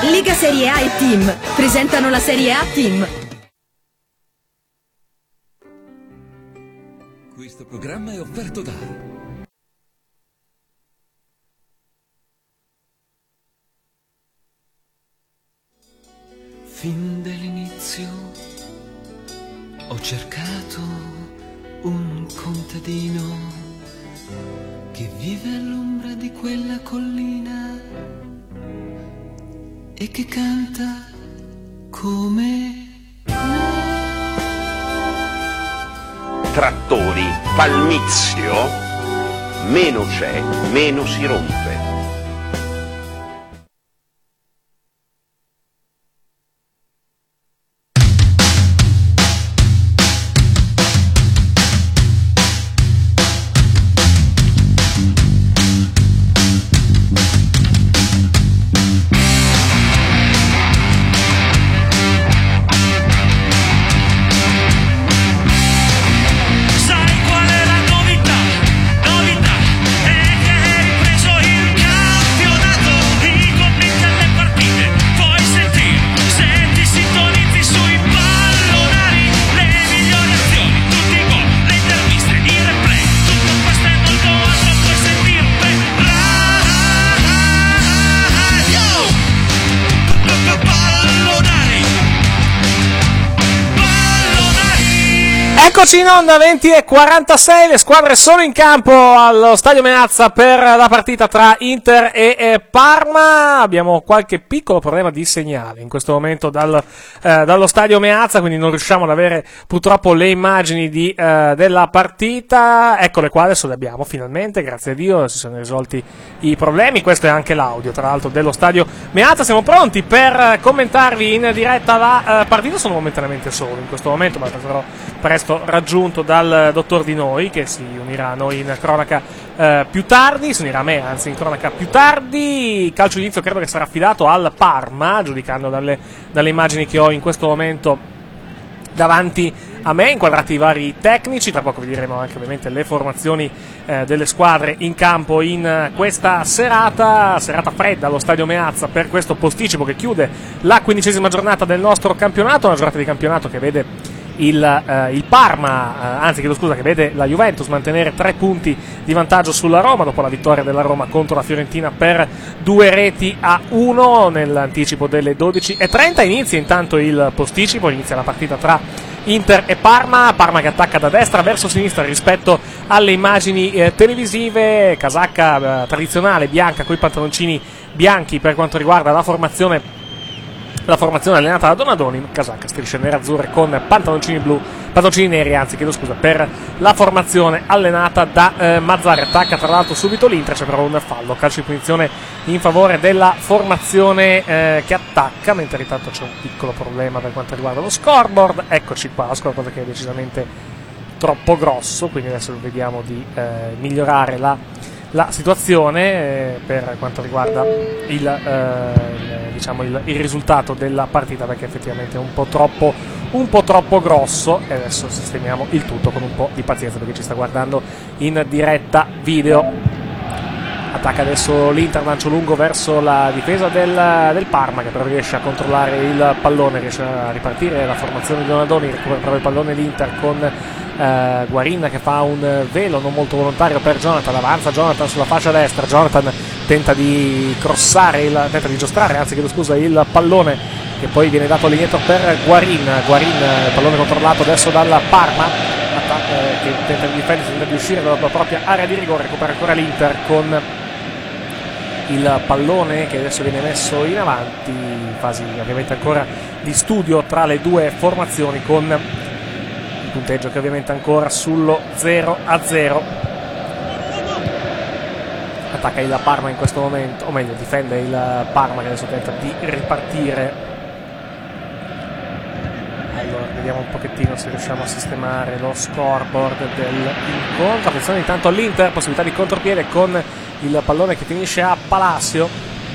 Lega Serie A e Team presentano la Serie A Team. Questo programma è offerto da fin dall'inizio ho cercato un contadino che vive all'ombra di quella collina e che canta come trattori, palmizio, meno c'è, meno si rompe. Eccoci in onda, 20:46, le squadre sono in campo allo Stadio Meazza per la partita tra Inter e Parma. Abbiamo qualche piccolo problema di segnale in questo momento dallo Stadio Meazza, quindi non riusciamo ad avere purtroppo le immagini della partita. Eccole qua, adesso le abbiamo finalmente, grazie a Dio, si sono risolti i problemi. Questo è anche l'audio, tra l'altro, dello Stadio Meazza. Siamo pronti per commentarvi in diretta la partita. Sono momentaneamente solo in questo momento, ma sarò presto raggiunto dal dottor Di Noi, che si unirà a noi in cronaca più tardi, si unirà a me anzi in cronaca più tardi. Calcio inizio credo che sarà affidato al Parma, giudicando dalle immagini che ho in questo momento davanti a me, inquadrati i vari tecnici. Tra poco vi diremo anche ovviamente le formazioni delle squadre in campo in questa serata fredda allo Stadio Meazza per questo posticipo che chiude la 15ª giornata del nostro campionato, una giornata di campionato che vede il Parma, che vede la Juventus mantenere 3 punti di vantaggio sulla Roma dopo la vittoria della Roma contro la Fiorentina per 2-1 nell'anticipo delle 12:30. Inizia intanto il posticipo, inizia la partita tra Inter e Parma che attacca da destra verso sinistra rispetto alle immagini televisive, casacca tradizionale bianca con i pantaloncini bianchi per quanto riguarda la formazione allenata da Donadoni, casacca strisce nerazzurre con pantaloncini neri, per la formazione allenata da Mazzarri. Attacca tra l'altro subito l'Inter, c'è però un fallo, calcio di punizione in favore della formazione che attacca, mentre intanto c'è un piccolo problema per quanto riguarda lo scoreboard. Eccoci qua, lo scoreboard che è decisamente troppo grosso, quindi adesso vediamo di migliorare la situazione per quanto riguarda il risultato della partita, perché effettivamente è un po' troppo grosso. E adesso sistemiamo il tutto con un po' di pazienza perché ci sta guardando in diretta video. Attacca adesso l'Inter, lancio lungo verso la difesa del Parma, che però riesce a controllare il pallone, riesce a ripartire la formazione di Donadoni, recupera però il pallone l'Inter con Guarin che fa un velo non molto volontario per Jonathan, avanza Jonathan sulla fascia destra, Jonathan tenta di giostrare il pallone, che poi viene dato all'indietro per Guarin, pallone controllato adesso dal Parma, che tenta di difendersi, tenta di uscire dalla propria area di rigore, recupera ancora l'Inter con il pallone che adesso viene messo in avanti, fasi ovviamente ancora di studio tra le due formazioni, con il punteggio che ovviamente ancora sullo 0-0. Attacca il Parma in questo momento, o meglio difende il Parma che adesso tenta di ripartire. Allora vediamo un pochettino se riusciamo a sistemare lo scoreboard dell'incontro. Attenzione intanto all'Inter, possibilità di contropiede con il pallone che finisce a Palacio.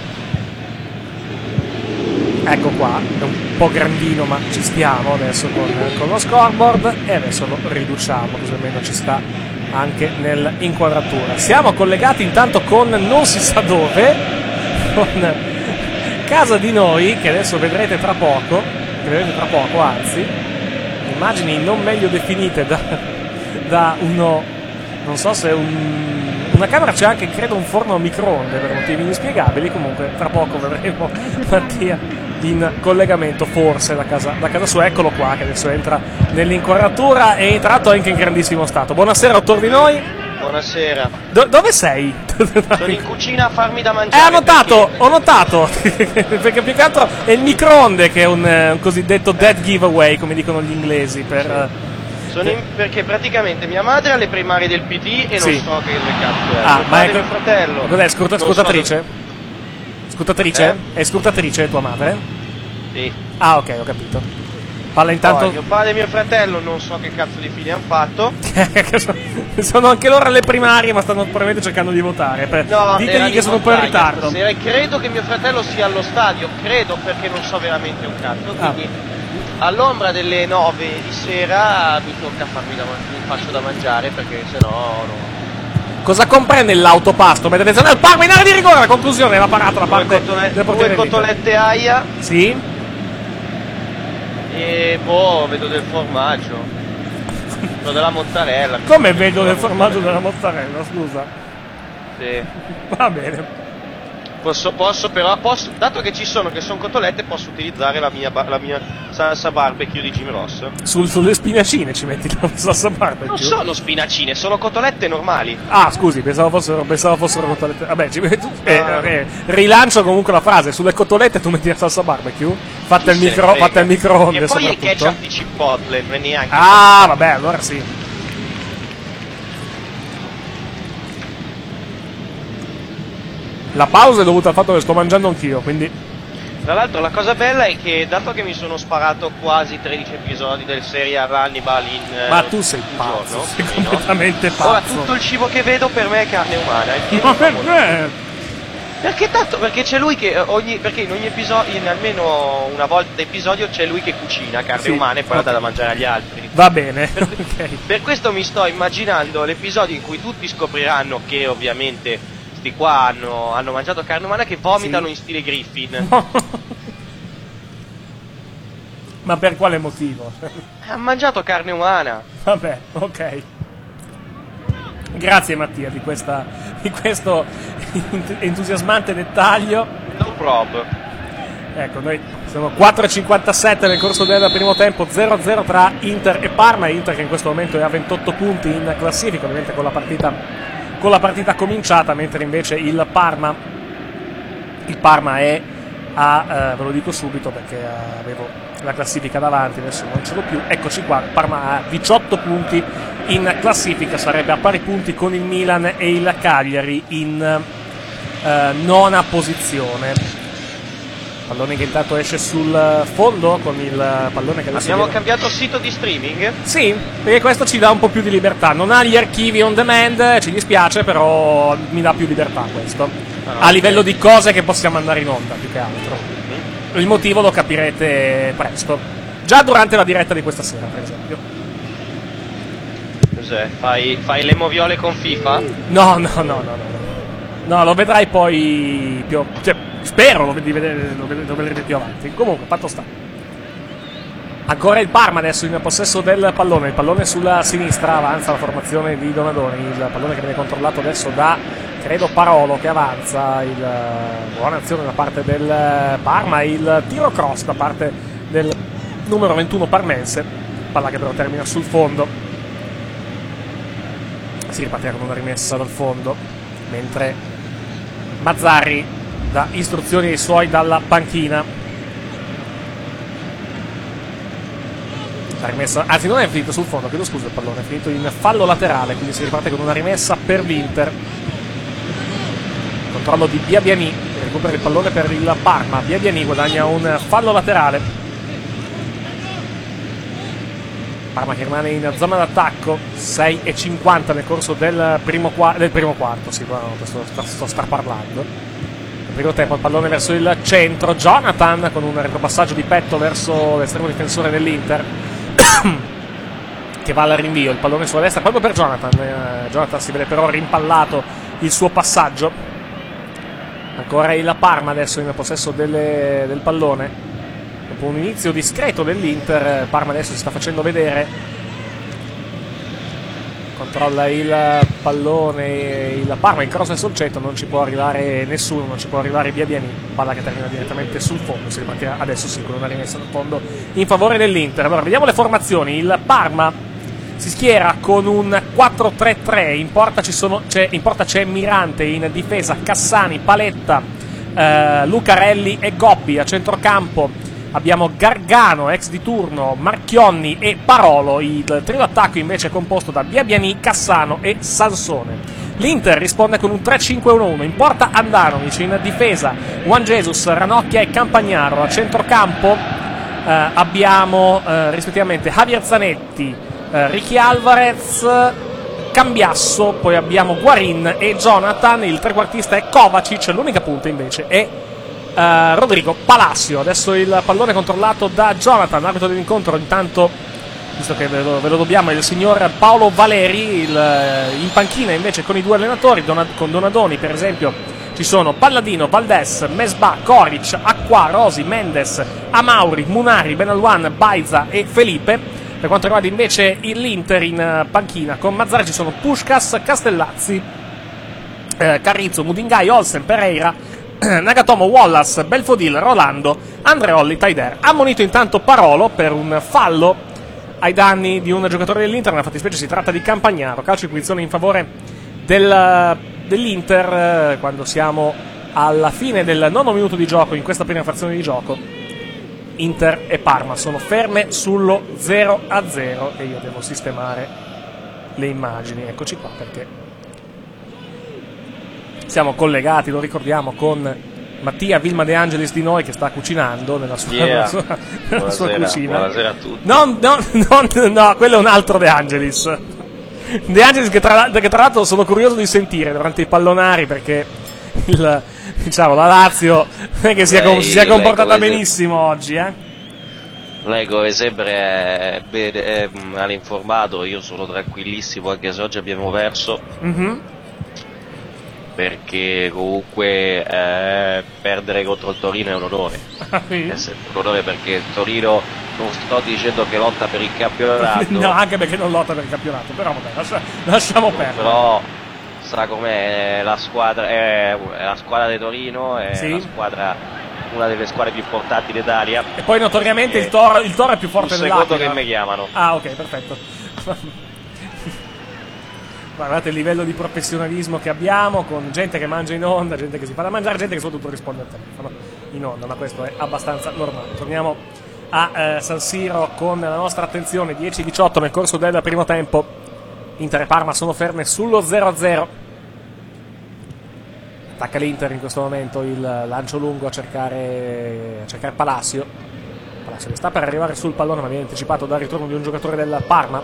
Ecco qua, è un po' grandino ma ci stiamo adesso con lo scoreboard, e adesso lo riduciamo così almeno ci sta anche nell'inquadratura. Siamo collegati intanto con non si sa dove, con casa di noi, che adesso vedrete tra poco, anzi, immagini non meglio definite da uno, non so se una camera, c'è anche credo un forno a microonde per motivi inspiegabili. Comunque tra poco vedremo Mattia in collegamento forse da casa sua. Eccolo qua che adesso entra nell'inquadratura e entrato anche in grandissimo stato. Buonasera, dottor Di Noi. Buonasera. Dove sei? Sono in cucina a farmi da mangiare. Ho notato perché più che altro è il microonde che è un cosiddetto dead giveaway, come dicono gli inglesi, perché praticamente mia madre ha le primarie del PD e non so che cazzo è. Ma è mio fratello. Cos'è? Scrutatrice? Scrutatrice? È scrutatrice tua madre? Sì. Ah, ok, ho capito. Parla intanto. Mio padre e mio fratello non so che cazzo di fine hanno fatto. Sono anche loro alle primarie, ma stanno probabilmente cercando di votare. Ditegli che sono un po' in ritardo. Credo che mio fratello sia allo stadio, perché non so veramente un cazzo. Quindi all'ombra delle 9 di sera mi tocca mi faccio da mangiare, perché sennò no. Cosa comprende l'autopasto? Mettete attenzione al Parma in area di rigore. La conclusione va parata da parte del portiere. 2 cotolette aia. Sì. E vedo del formaggio. Vedo della mozzarella. Come vedo del formaggio della mozzarella, scusa? Sì. Va bene. Posso, dato che sono cotolette, posso utilizzare la mia salsa barbecue di Jim Ross. Sulle spinacine ci metti la salsa barbecue? Non sono spinacine, sono cotolette normali. Ah, scusi, pensavo fossero cotolette. Vabbè, rilancio comunque la frase: sulle cotolette tu metti la salsa barbecue? Fatta al microonde. E poi il ketchup di Chipotle, neanche. Ah, vabbè, allora sì. La pausa è dovuta al fatto che sto mangiando anch'io, quindi. Tra l'altro la cosa bella è che, dato che mi sono sparato quasi 13 episodi del serial Hannibal in ma tu sei pazzo, giorno, sei completamente pazzo. Ora tutto il cibo che vedo per me è carne umana. Ma perché? Perché tanto? Perché c'è lui che perché in ogni episodio, in almeno una volta episodio, c'è lui che cucina carne umana e poi la dà da mangiare agli altri. Va bene. Per questo mi sto immaginando l'episodio in cui tutti scopriranno che ovviamente qua hanno mangiato carne umana, che vomitano in stile Griffin. Ma per quale motivo? Ha mangiato carne umana. Vabbè, ok. Grazie Mattia di questo entusiasmante dettaglio. No problem. Ecco, noi siamo 4:57 nel corso del primo tempo, 0-0 tra Inter e Parma. Inter che in questo momento è a 28 punti in classifica, ovviamente con la partita cominciata, mentre invece il Parma è ve lo dico subito perché avevo la classifica davanti, adesso non ce l'ho più, eccoci qua, Parma ha 18 punti in classifica, sarebbe a pari punti con il Milan e il Cagliari in nona posizione. Pallone che intanto esce sul fondo con il pallone che adesso abbiamo cambiato sito di streaming? Sì, perché questo ci dà un po' più di libertà. Non ha gli archivi on demand, ci dispiace, però mi dà più libertà questo. A livello di cose che possiamo andare in onda, più che altro. Il motivo lo capirete presto. Già durante la diretta di questa sera, per esempio. Cos'è? Fai le moviole con FIFA? No. No, lo vedrai poi più. Cioè, spero lo vedrete più avanti. Comunque, fatto sta. Ancora il Parma adesso in possesso del pallone. Il pallone sulla sinistra, avanza la formazione di Donadoni. Il pallone che viene controllato adesso da, credo, Parolo, che avanza. Buona azione da parte del Parma. Il tiro cross da parte del numero 21 parmense. Palla che però termina sul fondo. Si ripartirà con una rimessa dal fondo, mentre Mazzarri dà istruzioni ai suoi dalla panchina. La rimessa, anzi non è finito sul fondo, chiedo scusa, il pallone è finito in fallo laterale, quindi si riparte con una rimessa per l'Inter. Controllo di Biabiani, che recupera il pallone per il Parma. Biabiani guadagna un fallo laterale. Parma che rimane in zona d'attacco, 6:50 nel corso del primo quarto, sì, questo sto straparlando. Nel primo tempo il pallone verso il centro, Jonathan con un retropassaggio di petto verso l'estremo difensore dell'Inter che va al rinvio, il pallone sulla destra proprio per Jonathan. Jonathan si vede però rimpallato il suo passaggio. Ancora il Parma adesso in possesso del pallone. Dopo un inizio discreto dell'Inter, Parma adesso si sta facendo vedere. Controlla il pallone, il Parma incrocia il Solcetto, non ci può arrivare nessuno, non ci può arrivare Biabiani, palla che termina direttamente sul fondo. Si ripartirà adesso sì con una rimessa dal fondo in favore dell'Inter. Allora vediamo le formazioni. Il Parma si schiera con un 4-3-3, in porta c'è Mirante, in difesa Cassani, Paletta, Lucarelli e Gobbi. A centrocampo abbiamo Gargano, ex di turno, Marchionni e Parolo. Il trio d'attacco invece è composto da Biabiani, Cassano e Sansone. L'Inter risponde con un 3-5-1-1, in porta Andanovic, in difesa Juan Jesus, Ranocchia e Campagnaro. A centrocampo abbiamo rispettivamente Javier Zanetti, Ricky Alvarez, Cambiasso, poi abbiamo Guarin e Jonathan. Il trequartista è Kovacic, l'unica punta invece è Rodrigo Palacio. Adesso il pallone controllato da Jonathan, l'arbitro dell'incontro intanto, visto che ve lo dobbiamo, è il signor Paolo Valeri. In panchina invece con i due allenatori, con Donadoni per esempio, ci sono Palladino, Valdes, Mesbah, Koric, Acqua, Rosi, Mendes, Amauri, Munari, Benalouane, Baiza e Felipe. Per quanto riguarda invece l'Inter in panchina con Mazzarri ci sono Puskás, Castellazzi, Carrizzo, Mudingai, Olsen, Pereira, Nagatomo, Wallace, Belfodil, Rolando, Andreolli, Taider. Ammonito intanto Parolo per un fallo ai danni di un giocatore dell'Inter, nella fattispecie si tratta di Campagnaro. Calcio di punizione in favore dell'Inter quando siamo alla fine del 9° minuto di gioco in questa prima frazione di gioco. Inter e Parma sono ferme sullo 0-0 e io devo sistemare le immagini. Eccoci qua, perché siamo collegati, lo ricordiamo, con Mattia Vilma De Angelis di noi, che sta cucinando nella sua cucina. Buonasera a tutti. No, quello è un altro De Angelis. De Angelis che tra l'altro sono curioso di sentire durante i pallonari, perché la Lazio non è che si è comportata benissimo oggi, Lei come sempre è all'informato. Io sono tranquillissimo anche se oggi abbiamo perso. Perché comunque perdere contro il Torino è un onore. È sempre un onore, perché il Torino, non sto dicendo che lotta per il campionato. No, anche perché non lotta per il campionato, però vabbè, lasciamo perdere. Però sa com'è la squadra, è la squadra di Torino, è sì, una delle squadre più importanti d'Italia. E poi notoriamente il Toro è più forte dell'Aquila. Un secondo che mi chiamano. Ah, ok, perfetto. Guardate il livello di professionalismo che abbiamo, con gente che mangia in onda, gente che si fa da mangiare, gente che soprattutto risponde al telefono in onda, ma questo è abbastanza normale. Torniamo a San Siro con la nostra attenzione. 10-18 nel corso del primo tempo. Inter e Parma sono ferme sullo 0-0. Attacca l'Inter in questo momento, il lancio lungo a cercare Palacio. Palacio che sta per arrivare sul pallone, ma viene anticipato dal ritorno di un giocatore del Parma.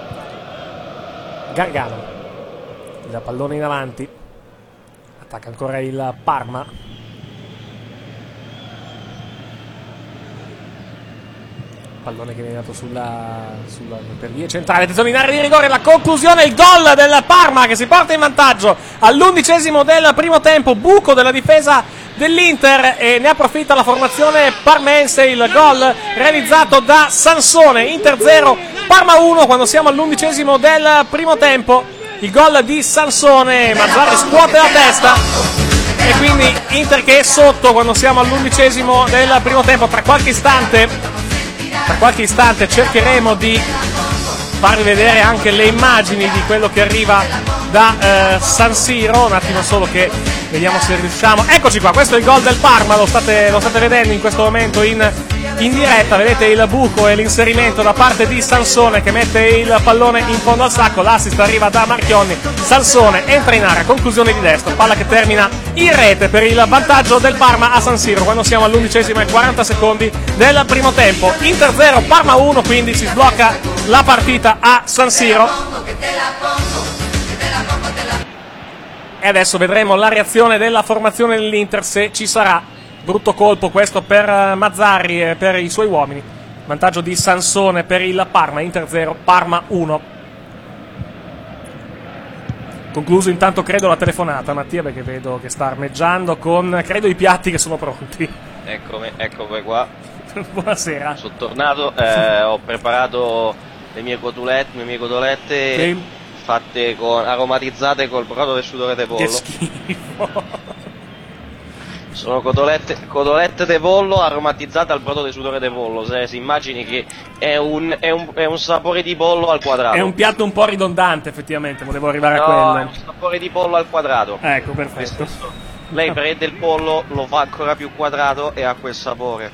Gargano, il pallone in avanti, attacca ancora il Parma. Pallone che viene dato per via centrale. Attenzione in area di rigore, la conclusione, il gol del Parma che si porta in vantaggio all'11° del primo tempo. Buco della difesa dell'Inter e ne approfitta la formazione parmense. Il gol realizzato da Sansone. Inter 0, Parma 1 quando siamo all'11° del primo tempo. Il gol di Sansone, Mazzarri scuote la testa e quindi Inter che è sotto quando siamo all'11° del primo tempo. Tra qualche istante cercheremo di farvi vedere anche le immagini di quello che arriva da San Siro. Un attimo solo che vediamo se riusciamo. Eccoci qua, questo è il gol del Parma, lo state vedendo in questo momento in diretta. Vedete il buco e l'inserimento da parte di Sansone che mette il pallone in fondo al sacco. L'assist arriva da Marchionni. Sansone entra in area, conclusione di destro, palla che termina in rete per il vantaggio del Parma a San Siro quando siamo all'11° e 40 secondi del primo tempo. Inter 0, Parma 1, quindi si sblocca la partita a San Siro. E adesso vedremo la reazione della formazione dell'Inter, se ci sarà. Brutto colpo questo per Mazzarri e per i suoi uomini. Vantaggio di Sansone per il Parma. Inter 0, Parma 1. Concluso intanto credo la telefonata, Mattia, perché vedo che sta armeggiando con, credo, i piatti che sono pronti. Eccomi qua. Buonasera. Sono tornato, ho preparato le mie cotolette Sì. fatte aromatizzate col brodo del sudore di pollo. Che schifo. Sono cotolette di pollo aromatizzate al brodo di sudore di pollo. Se si immagini che è un sapore di pollo al quadrato. È un piatto un po' ridondante, effettivamente, volevo arrivare a No, quello. è un sapore di pollo al quadrato. Ecco, perfetto. Lei prende il pollo, lo fa ancora più quadrato e ha quel sapore.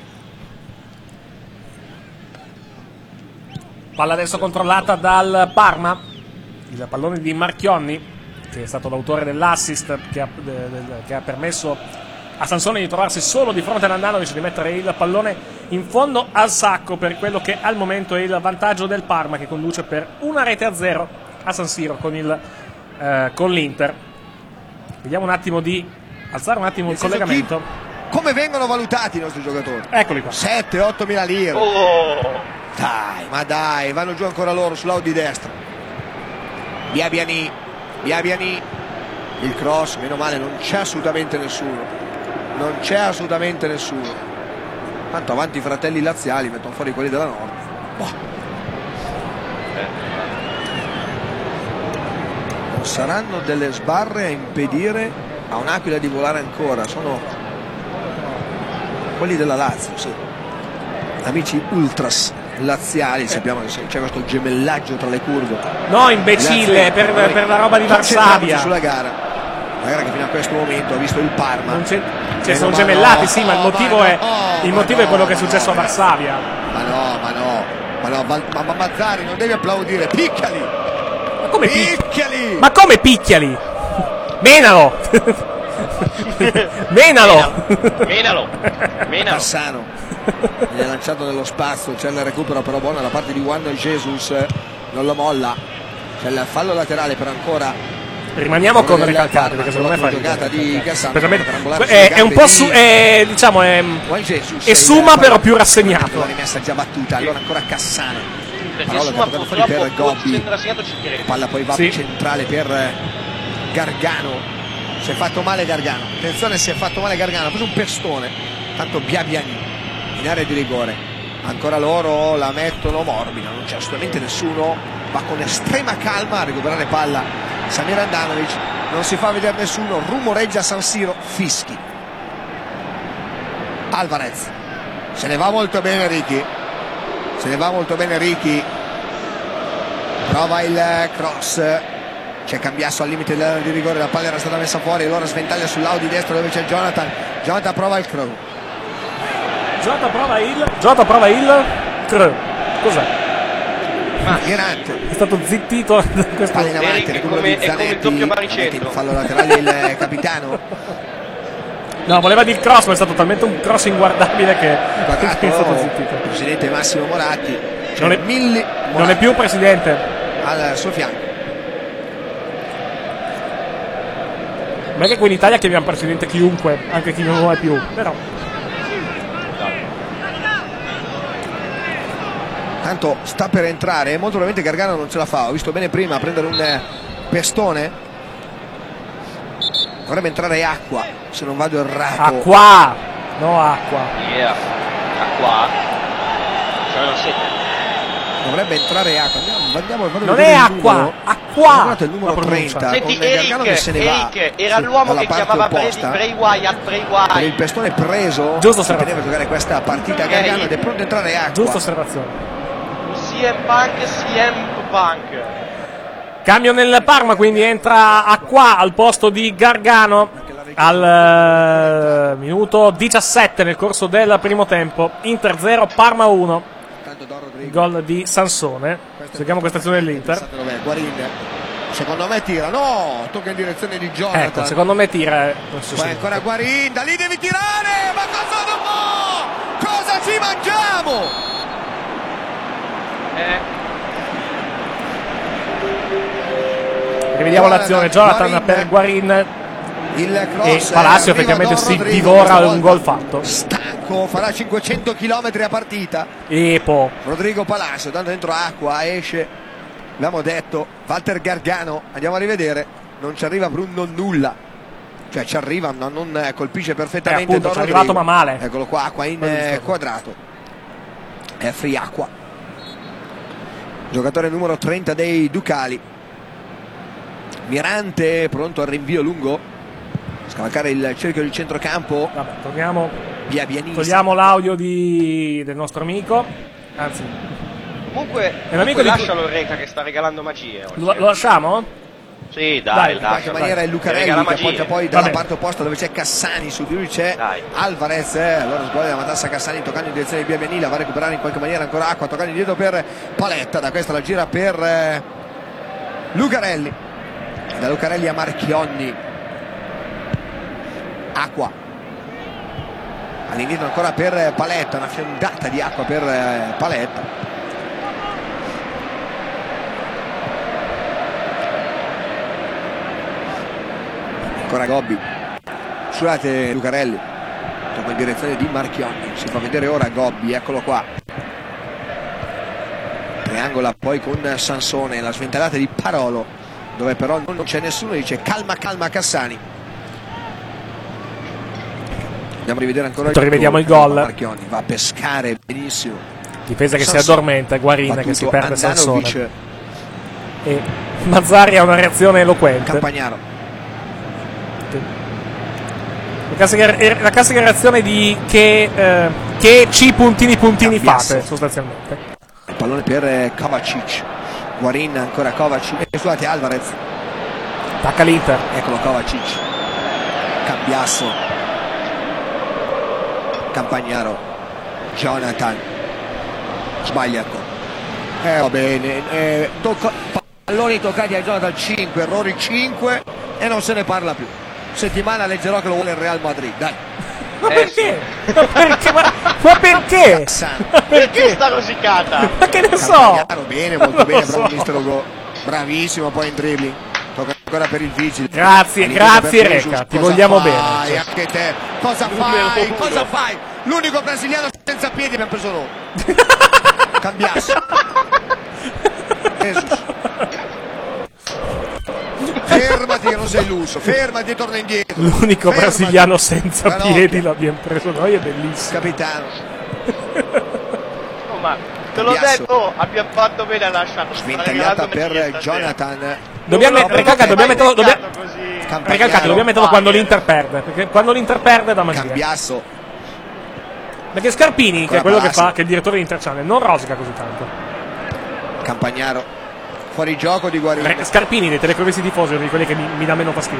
Palla adesso controllata dal Parma. Il pallone di Marchionni, che è stato l'autore dell'assist che ha permesso a Sansone di trovarsi solo di fronte ad Andanovic, di mettere il pallone in fondo al sacco per quello che al momento è il vantaggio del Parma, che conduce per 1-0 a San Siro con l'Inter. Vediamo un attimo di alzare un attimo il collegamento. Come vengono valutati i nostri giocatori? Eccoli qua. 7-8 mila lire. Dai, vanno giù ancora loro sull'Audi destra. Biabiani, il cross, meno male, non c'è assolutamente nessuno. Tanto avanti i fratelli laziali, mettono fuori quelli della Nord. Non saranno delle sbarre a impedire a un'Aquila di volare ancora, sono quelli della Lazio, sì. Amici ultras laziali, sappiamo che c'è questo gemellaggio tra le curve. No, imbecille, per la roba di Varsavia. Sulla gara. La gara che fino a questo momento ha visto il Parma. Sono gemellati, sì, ma il motivo è quello che è successo a Varsavia. Ma Mazzari, non devi applaudire, picchiali! Ma come picchiali? Menalo! Cassano viene lanciato nello spazio, c'è il recupero però buono da parte di Juan Jesus, non lo molla, c'è il fallo laterale per ancora. Rimaniamo con Recalcati, perché secondo me fa giocata di Cassano è un po' diciamo è Suma, però più rassegnato. La rimessa già battuta, allora ancora Cassano, Perché parola che ha toccato fuori per Gobbi, ci palla poi va centrale per Gargano. Si è fatto male Gargano, attenzione, si è fatto male Gargano, ha preso un pestone, tanto Biabiani in area di rigore, ancora loro la mettono morbida, non c'è assolutamente nessuno, va con estrema calma a recuperare palla Samir Andanovic, non si fa vedere nessuno, rumoreggia San Siro, fischi. Alvarez, se ne va molto bene Ricky, prova il cross. C'è Cambiasso al limite dell'area di rigore, la palla era stata messa fuori, allora sventaglia sull'Audi destro dove c'è Jonathan prova il cross. Jota prova il cos'è? Gherante è stato zittito da questo palla in avanti, recupero di Zanetti, fallo laterale il capitano. No, voleva dire il cross, ma è stato talmente un cross inguardabile che è stato zittito. Presidente Massimo Moratti, non è più presidente al suo fianco. Ma è che qui in Italia chiamiamo presidente chiunque, anche chi non lo è più, però. Tanto sta per entrare, molto probabilmente Gargano non ce la fa, ho visto bene prima a prendere un pestone. Dovrebbe entrare Acqua, se non vado errato. Acqua! Dovrebbe entrare Acqua. Andiamo non è Acqua! Acqua! Il numero 30. Senti, Gargano che se ne va. Era l'uomo che chiamava Bray Wyatt. Per il pestone preso. Giusto, si poteva giocare questa partita Gargano ed è pronto a entrare Acqua. Giusta osservazione. CM Punk. Cambio nel Parma, quindi entra Acqua al posto di Gargano al minuto 17 nel corso del primo tempo. Inter 0, Parma 1. Gol di Sansone. Seguiamo questa azione dell'Inter. Guarin, secondo me tira, no, tocca in direzione di Jonathan. Ecco, secondo me tira. Poi ancora Guarin, da lì devi tirare, ma cosa ci mangiamo? Rivediamo l'azione, Jonathan per Guarin. Il cross e Palacio effettivamente si divora un gol fatto. Stanco, farà 500 km a partita. Rodrigo Palacio, tanto dentro Acqua, esce, abbiamo detto, Walter Gargano, andiamo a rivedere. non ci arriva Bruno nulla, cioè ci arriva ma non colpisce perfettamente. Appunto, Don ci è arrivato Rodrigo. ma male. Eccolo qua, Acqua in quadrato, è Free Acqua, giocatore numero 30 dei Ducali. Mirante pronto al rinvio lungo, scavalcare il cerchio di centrocampo. Vabbè, togliamo l'audio del nostro amico, anzi Comunque lascialo Reca che sta regalando magie oggi. lo lasciamo? Sì, dai, in qualche maniera è Lucarelli che appoggia poi dalla parte opposta dove c'è Cassani, su di lui c'è Alvarez, allora sbaglia la matassa Cassani toccando in direzione di Biabianila, va a recuperare in qualche maniera ancora Acqua, toccando indietro per Paletta, da questa la gira per Lucarelli, da Lucarelli a Marchionni. Acqua all'indietro ancora per Paletta, una fiondata di acqua per Paletta. Ancora Gobbi, scusate Lucarelli, tocca in direzione di Marchionni, si fa vedere ora Gobbi, eccolo qua, triangola poi con Sansone, la sventellata di Parolo dove però non c'è nessuno, dice calma Cassani. Andiamo a rivedere ancora rivediamo il gol. Marchionni va a pescare benissimo, difesa che Sansone, si addormenta, Guarin che si perde Andanovic. Sansone e Mazzarri ha una reazione eloquente. Campagnaro, la classica reazione di che C puntini Cambiasso. fate sostanzialmente. Il pallone per Kovacic, Guarin ancora Kovacic, scusate Alvarez, Attacca l'Inter, eccolo Kovacic, Cambiasso, Campagnaro, Jonathan, sbagliato, va bene, palloni toccati a Jonathan, 5 errori, 5 e non se ne parla più. Settimana leggerò che lo vuole il Real Madrid, dai. Ma perché? Ma perché? Perché sta rosicata? Ma che ne so? Campagnaro, bene, molto bene, bravo so. mister Ugo, bravissimo poi in dribbling, tocca ancora per il vigile. Grazie Reca, ti vogliamo bene. Anche te, cosa fai? L'unico brasiliano senza piedi abbiamo preso noi. Cambiasso. Jesus. Fermati che non sei illuso, fermati e torna indietro. L'unico brasiliano senza Ranocchia. piedi l'abbiamo preso noi, è bellissimo. Capitano. Ma te l'ho Cambiasso. detto, abbiamo fatto bene a lasciarlo. Sventagliata per Jonathan. Dobbiamo metterlo Campagnaro. quando l'Inter perde, perché quando l'Inter perde da magia. Cambiasso. Perché Scarpini, che Ancora è quello che Basso. fa, che è il direttore di Inter Channel, non rosica così tanto. Campagnaro. Fuori gioco di Guarin. Scarpini dei telecrovisti tifosi è uno di quelli che mi dà meno fastidio.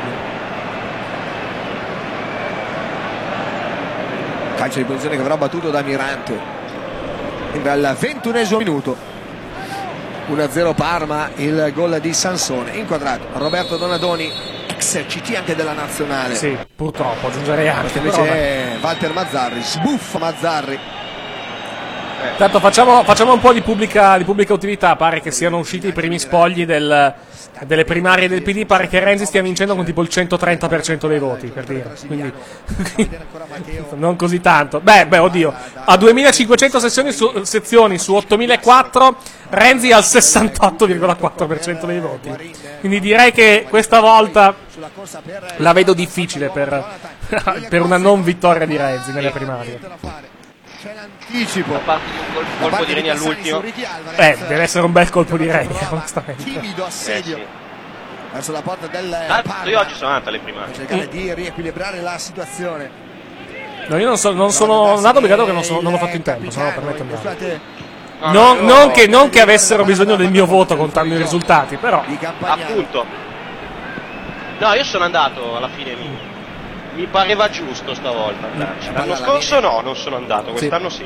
Calcio di posizione che avrà battuto da Mirante dal 21esimo minuto. 1-0 Parma, il gol di Sansone. Inquadrato Roberto Donadoni, ex CT anche della nazionale. Sì, purtroppo aggiungerei anche. Questo invece è Walter Mazzarri, sbuffa Mazzarri. Tanto facciamo un po' di pubblica utilità. Pare che siano usciti i primi spogli delle primarie del PD. Pare che Renzi stia vincendo con tipo il 130% dei voti, per dire. Quindi non così tanto. Beh, oddio, a 2500 sezioni su 8004 Renzi ha il 68,4% dei voti. Quindi direi che questa volta la vedo difficile per una non vittoria di Renzi nelle primarie. C'è l'anticipo. Colpo di Reni all'ultimo. Deve essere un bel colpo di Reni, onestamente. Timido assedio verso la porta del Parma. Io oggi sono andato alle primarie. Per cercare di riequilibrare la situazione. No, io non sono nato obbligato che non l'ho fatto in tempo, se no permetto di andare. Scusate, Non che avessero bisogno del mio voto contando i risultati, però. di Campagnaro. Appunto. No, io sono andato alla fine. Mi pareva giusto stavolta. L'anno scorso no, non sono andato, quest'anno sì.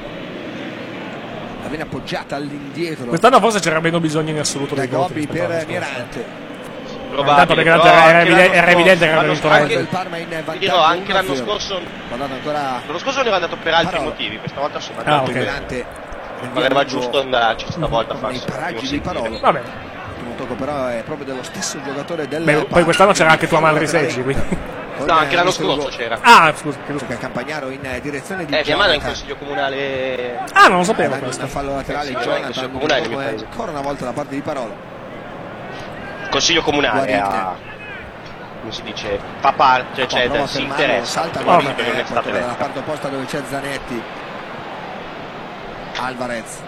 La viene appoggiata all'indietro. Quest'anno forse c'era meno bisogno in assoluto da dei voti. Gobbi rispetto all'anno per scorso. Mirante. Probabile, Tanto però era anche l'anno evidente che era scorso- venuto anche- Renzi. Il Parma in vantaggio. Ti dirò, anche l'anno 1-0. scorso Guardate ancora L'anno scorso ero andato per altri Parola. motivi, questa volta sono andato ok. Mirante. Mi pareva giusto andarci stavolta Nei farsi paraggi di Parola. Vabbè, Il tocco però è proprio dello stesso giocatore del beh, poi Parma. quest'anno c'era anche tua madre Seggi, quindi. No, anche l'anno scorso c'era. Ah, scusa. Gioca Campagnaro in direzione di Mia madre è in Jonathan. consiglio comunale. Ah, non lo sapevo Questo questo. fallo laterale Sì, Jonathan, consiglio un comunale, uomo mi è pare. ancora una volta da parte di Parola. Consiglio comunale Guarin. a come si dice, fa parte, cioè prova a si fermarlo, interessa. salta Guarda, Guarin, perché non è poi stata torna dalla eletta. parte opposta dove c'è Zanetti. Alvarez,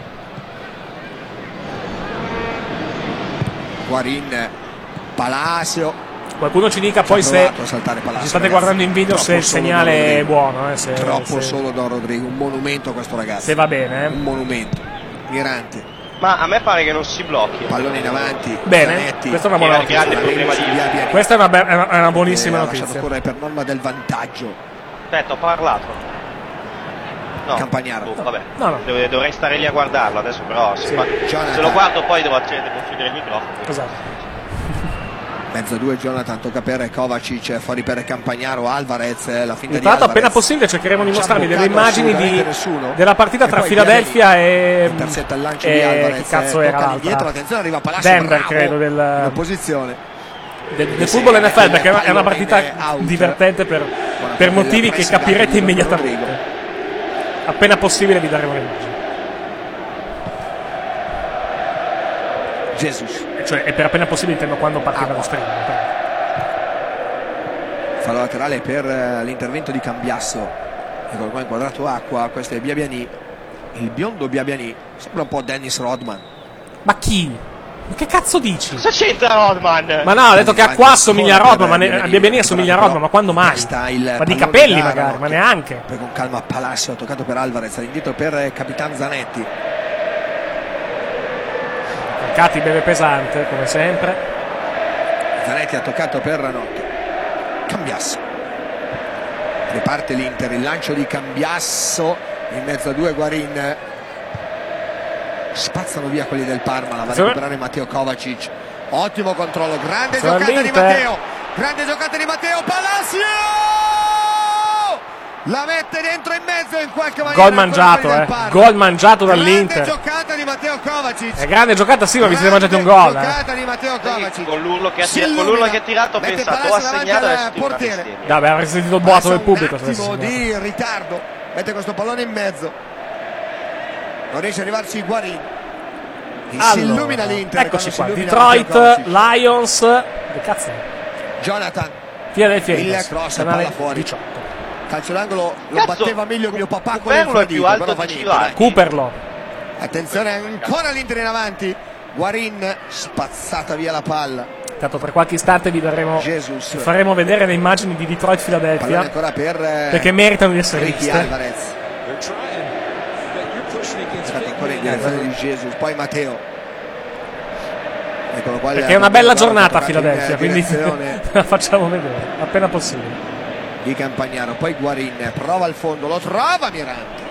Guarin, Palacio. Qualcuno ci dica poi Ci ha se provato a saltare Palacio, ci state ragazzi. guardando in video se il Troppo solo segnale Don è Rodrigo. buono, Troppo solo Don Rodrigo, un monumento a questo ragazzo. se va bene. Un monumento. Mirante, Ma a me pare che non si blocchi. pallone in avanti. Bene, Zanetti. questa è una buona Era il grande notizia. problema di Biabiani. Questa è una buonissima Ha lasciato notizia. correre per norma del vantaggio. Aspetta, ho parlato. No. Campagnaro. Vabbè. No. Dovrei stare lì a guardarlo adesso, però se Jonathan. lo guardo poi devo chiudere il microfono. Esatto. Mezzo a due Jonathan, tocca per Kovacic, fuori per Campagnaro, Alvarez, la finta di Intanto Alvarez. appena possibile cercheremo di Non ci ha mostrarvi delle bloccato immagini assolutamente nessuno. della partita E tra poi Philadelphia e intercetta il lancio di Alvarez, che cazzo era tocca indietro, l'altra? attenzione, arriva Palacio, Denver, bravo, credo, in opposizione. del football NFL, perché è una pallone partita in out. divertente per Buona motivi che pressa capirete di immediatamente. Rodrigo. Appena possibile vi daremo un'immagine. Jesus, Cioè, e per appena possibile intendo quando partirà lo streaming. fallo laterale per l'intervento di Cambiasso. Eccolo qua inquadrato Acqua, questo è Biabiani, il biondo Biabiani, sembra un po' Dennis Rodman. Ma chi? Ma che cazzo dici? Cosa c'entra Rodman? Ma no, ha detto che a qua assomiglia a Rodman, ma Biabiani, a Biabiani assomiglia a Rodman, ma quando mai? Sta il Ma di pallone capelli in gara, magari, no? ma neanche. Poi con calma Palacio, ha toccato per Alvarez, all'indietro per Capitan Zanetti. Cati beve pesante, come sempre. Zanetti ha toccato per Ranocchi. Cambiasso. Riparte l'Inter, il lancio di Cambiasso in mezzo a due Guarin. Spazzano via quelli del Parma, la va a recuperare Matteo Kovacic. Ottimo controllo, grande giocata di Matteo. Grande giocata di Matteo, Palacio! La mette dentro in mezzo in qualche maniera. Gol mangiato, gol mangiato dall'Inter. Grande giocata di Matteo Kovacic. È grande giocata, sì, ma vi siete mangiati un gol. Giocata di Matteo Kovacic. Con l'urlo che ha tirato ho Mette pensato, Palacio ha segnato davanti adesso al tiro una portiere. bestemmia. Vabbè, avrei sentito il boato del pubblico. Un attimo di ritardo, mette questo pallone in mezzo, non riesce ad arrivarci Guarin. Si illumina l'Inter. Eccoci qua, quando si illumina Detroit Matteo Lions. Che cazzo è? Kovacic. Jonathan, Philadelphia il Eagles, cross, canale palla fuori. 18. calcio d'angolo, lo Cazzo, batteva meglio mio papà con Cooperlo è più alto però fa di niente, Civati. dai. Cooperlo. Attenzione, ancora l'Inter in avanti. Guarin, spazzata via la palla. Intanto per qualche istante vi daremo, Jesus. vi faremo vedere le immagini di Detroit Pallone Philadelphia, ancora per perché meritano di essere Ricky viste. Alvarez. È ancora in direzione di Jesus, poi Matteo. Eccolo qua, Perché è una bella giornata a in Philadelphia, quindi direzione la facciamo vedere appena possibile. di Campagnaro, poi Guarin prova al fondo, lo trova Mirante,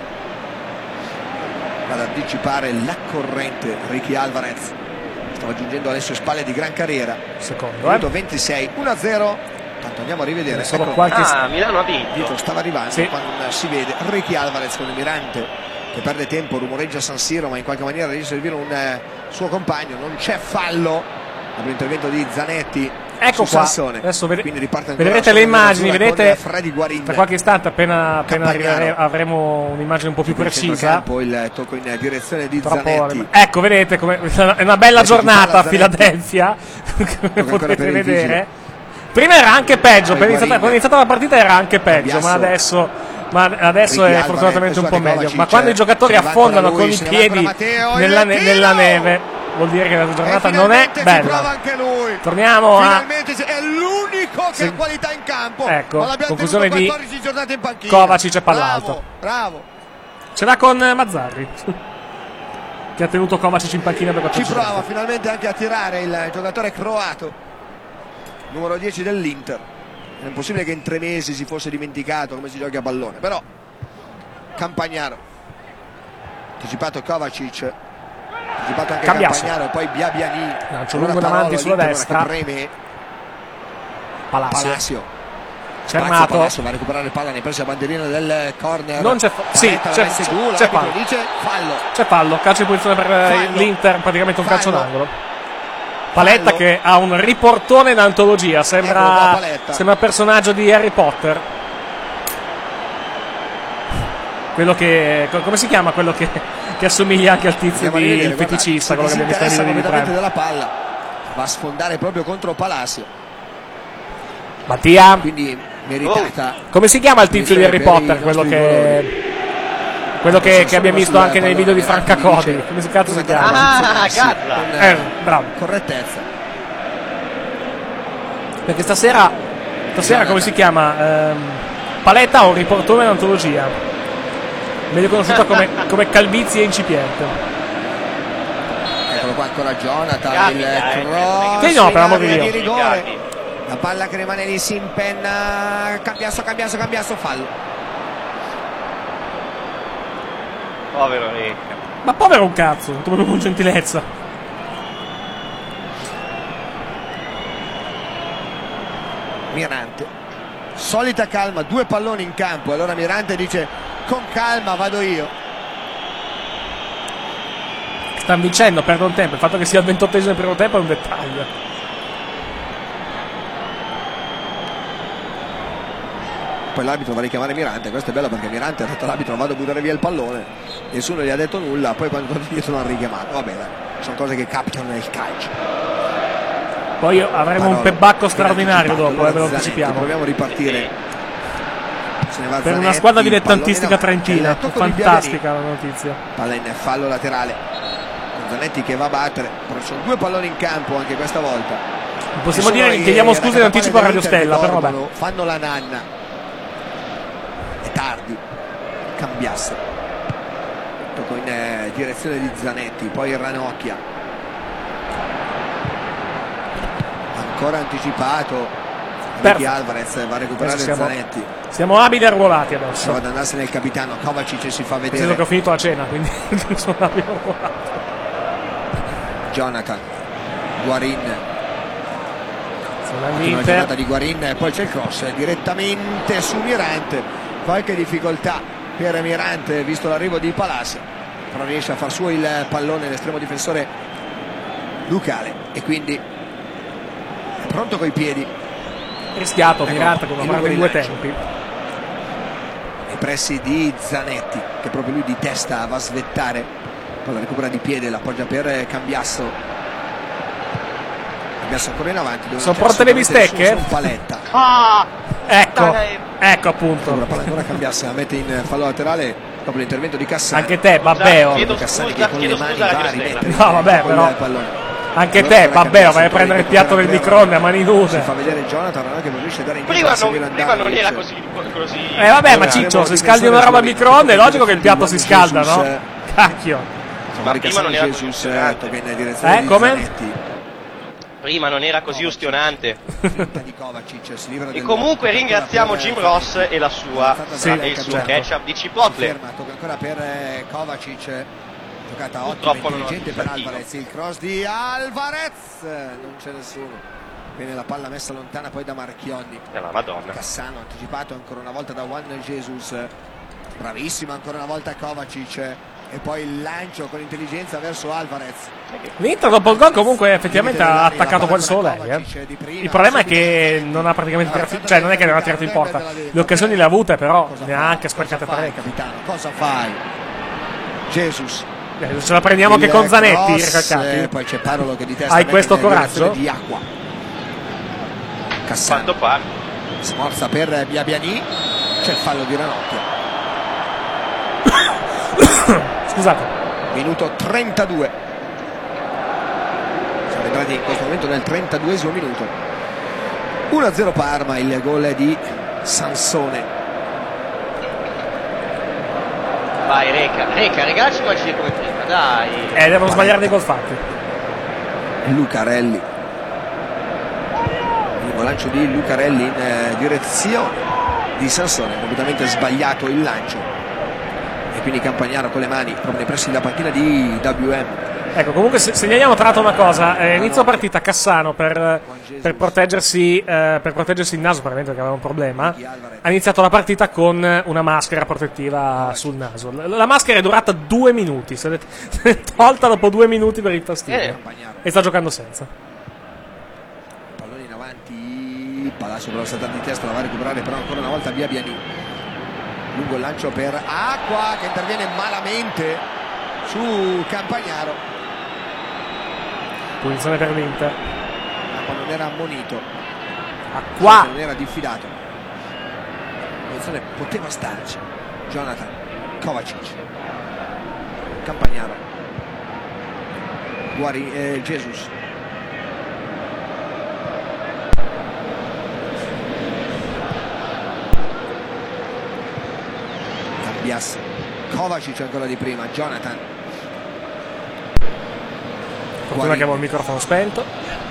va ad anticipare la corrente Ricky Alvarez, stava aggiungendo Alessio Spalle di gran carriera. Secondo, Minuto 26, 1-0. Tanto andiamo a rivedere. Solo Eccolo, qualche Milano ha vinto. dietro stava arrivando, Sì. qua non si vede Ricky Alvarez con il Mirante che perde tempo, rumoreggia San Siro, ma in qualche maniera riesce a servire un suo compagno. Non c'è fallo dopo l'intervento di Zanetti. Ecco su qua, Sansone. adesso Quindi riparte ancora vedrete la le squadra immagini, nerazzurra vedete con Freddy Guarin. tra qualche istante appena Campagnaro. avremo un'immagine un po' più Sul precisa. centrocampo, il tocco in direzione di Troppo- Zanetti. ecco, vedete come è una bella Adesso giornata a Zanetti. Philadelphia, come ancora potete per il vedere. vigile. Prima era anche peggio, Poi quando è iniziata la partita era anche peggio, ma adesso Ricky è Alvarez, fortunatamente un po' guarda meglio. Kovacic, Ma quando i giocatori se ne va affondano ancora con lui, i se ne va ancora piedi Matteo, nella, il tiro! nella neve, vuol dire che la giornata E non è finalmente ci prova bella. anche lui. Torniamo a Finalmente è l'unico che Sì. ha qualità in campo. Ecco, Ma l'abbiamo conclusione tenuto di 14 giornate in panchina. Kovacic e Pallalto. Bravo. ce l'ha con Mazzarri, che ha tenuto Kovacic in panchina per 14 Ci prova giorni. finalmente anche a tirare il giocatore croato, numero 10 dell'Inter. È impossibile che in 3 mesi si fosse dimenticato come si gioca a pallone, però Campagnaro, anticipato Kovacic, anticipato anche Cambiasso. Campagnaro, poi Biabiani, Lancio Allora lungo davanti Parolo, sulla l'Inter destra. che preme. Palacio, Palacio, fermato. Palacio va a recuperare la palla nei pressi a bandierina del corner. Non c'è sì, Barretta, la c'è messa giù, fallo. l'arbitro dice fallo. C'è fallo, calcio di posizione per Fallo. l'Inter, praticamente un calcio Fallo. d'angolo. Paletta Fallo. che ha un riportone in antologia, Eccolo qua, sembra Paletta. un personaggio di Harry Potter. Quello che come si chiama quello che assomiglia anche al tizio Andiamo a di rivedere, il guarda, feticista, si quello che abbiamo visto nei disinteressa video di completamente Prime. della palla, va a sfondare proprio contro Palacio. Mattia, quindi meritata. come si chiama il tizio di Harry Potter? Quello che abbiamo visto anche nei video di Franca Codi. Come si cazzo si chiama? Gatla. Bravo. Correttezza. Perché stasera come si chiama? Paletta o un riportone d'antologia, meglio conosciuta come calvizie incipiente. Eccolo qua ancora Jonathan, il cross. Sì, no, per l'amor di in area Dio. di rigore. La palla che rimane lì si impenna. Cambiasso, fallo. Povero Recca. Ma povero un cazzo, proprio con gentilezza. Mirante, solita calma, 2 palloni in campo, allora Mirante dice con calma vado io. Stanno vincendo, perdono tempo. Il fatto che sia il 28esimo del primo tempo è un dettaglio. Poi l'arbitro va a richiamare Mirante, questo è bello perché Mirante ha detto all'arbitro vado a buttare via il pallone, nessuno gli ha detto nulla, poi quando torna indietro non ha richiamato. Vabbè, sono cose che capitano nel calcio. Poi avremo un pebbacco straordinario dopo, ve lo anticipiamo. Proviamo a ripartire. Per una squadra dilettantistica trentina, fantastica la notizia. Palla in fallo laterale. Zanetti che va a battere, però sono 2 palloni in campo anche questa volta. Possiamo dire che chiediamo scusa in anticipo a Radio Stella, però vabbè. Fanno la nanna. È tardi. Cambiasse. Tocco in direzione di Zanetti, poi Ranocchia. Ancora anticipato. Ricky Alvarez va a recuperare Zanetti. Siamo abili e arruolati adesso. Prova ad andarsene il capitano. Kovacic si fa vedere. Credo che ho finito la cena, quindi sono abili e arruolati. Jonathan, Guarin. Una giocata di Guarin e poi c'è il cross direttamente su Mirante. Qualche difficoltà per Mirante visto l'arrivo di Palacio, però riesce a far suo il pallone l'estremo difensore Lucale e quindi è pronto coi piedi. Rischiato Mirante con una mano in 2 tempi. I pressi di Zanetti che proprio lui di testa va a svettare, poi la recupera di piede, l'appoggia per Cambiasso. Cambiasso ancora in avanti. Sono pronte le bistecche? Paletta. Ecco appunto. La palla ancora Cambiasso la mette in fallo laterale dopo l'intervento di Cassani. Anche te, Babbeo. Cassani che con le mani va a rimettere. No, vabbè, però. Anche te, Babbeo, vai a prendere il piatto del microonde a mani nude. Si fa vedere Jonathan che non riesce a dare indietro. Prima non era così. Vabbè, ma Ciccio, se scaldi una roba al microonde è logico che il piatto si scalda, no? Cacchio. Ma prima non era così ustionante. Come? Prima non era così ustionante. E comunque ringraziamo Jim Ross e la sua e il suo ketchup di Cipotle. Tocca ancora per Kovacic. Giocata ottima, intelligente per Alvarez. Il cross di Alvarez. Non c'è nessuno. Viene la palla messa lontana poi da Marchionni. La Madonna. Cassano anticipato ancora una volta da Juan Jesus. Bravissimo ancora una volta Kovacic. E poi il lancio con intelligenza verso Alvarez. L'Inter dopo il gol comunque effettivamente ha attaccato quasi solo lei. Il problema è che non ha praticamente tirato, cioè non è che non ha tirato in porta. Le occasioni le ha avute, però ne ha anche sprecate parecchie. Capitano, cosa fai? Jesus. Ce la prendiamo anche con Zanetti, ricalcati. Poi c'è Parolo che di testa. Hai questo coraggio? Di acqua. Cassano. Smorza per Biabiani. C'è il fallo di Ranocchia. Scusate. Minuto 32. Siamo entrati in questo momento nel 32esimo minuto. 1-0 Parma, il gol di Sansone. Vai Reca, regalaci oggi come prima, dai. Devono sbagliare dei gol fatti. Lucarelli. Il lancio di Lucarelli in direzione di Sansone, completamente sbagliato il lancio. E quindi Campagnaro con le mani proprio nei pressi della panchina di WM. Ecco, comunque segnaliamo tra l'altro una cosa, inizio partita Cassano per proteggersi il naso, probabilmente perché aveva un problema, ha iniziato la partita con una maschera protettiva sul naso. La maschera è durata 2 minuti, se l'è tolta dopo 2 minuti per il fastidio e sta giocando senza. Pallone in avanti, Palacio per la saltata di testa, la va a recuperare però ancora una volta via Biani. Lungo il lancio per Acqua che interviene malamente su Campagnaro. Punizione per l'Inter. Acqua non era ammonito. Qua non era diffidato. L'opzione poteva starci. Jonathan, Kovacic, Campagnaro, Jesus. Cambiasse. Kovacic ancora di prima. Jonathan. fortuna che avevo il microfono spento.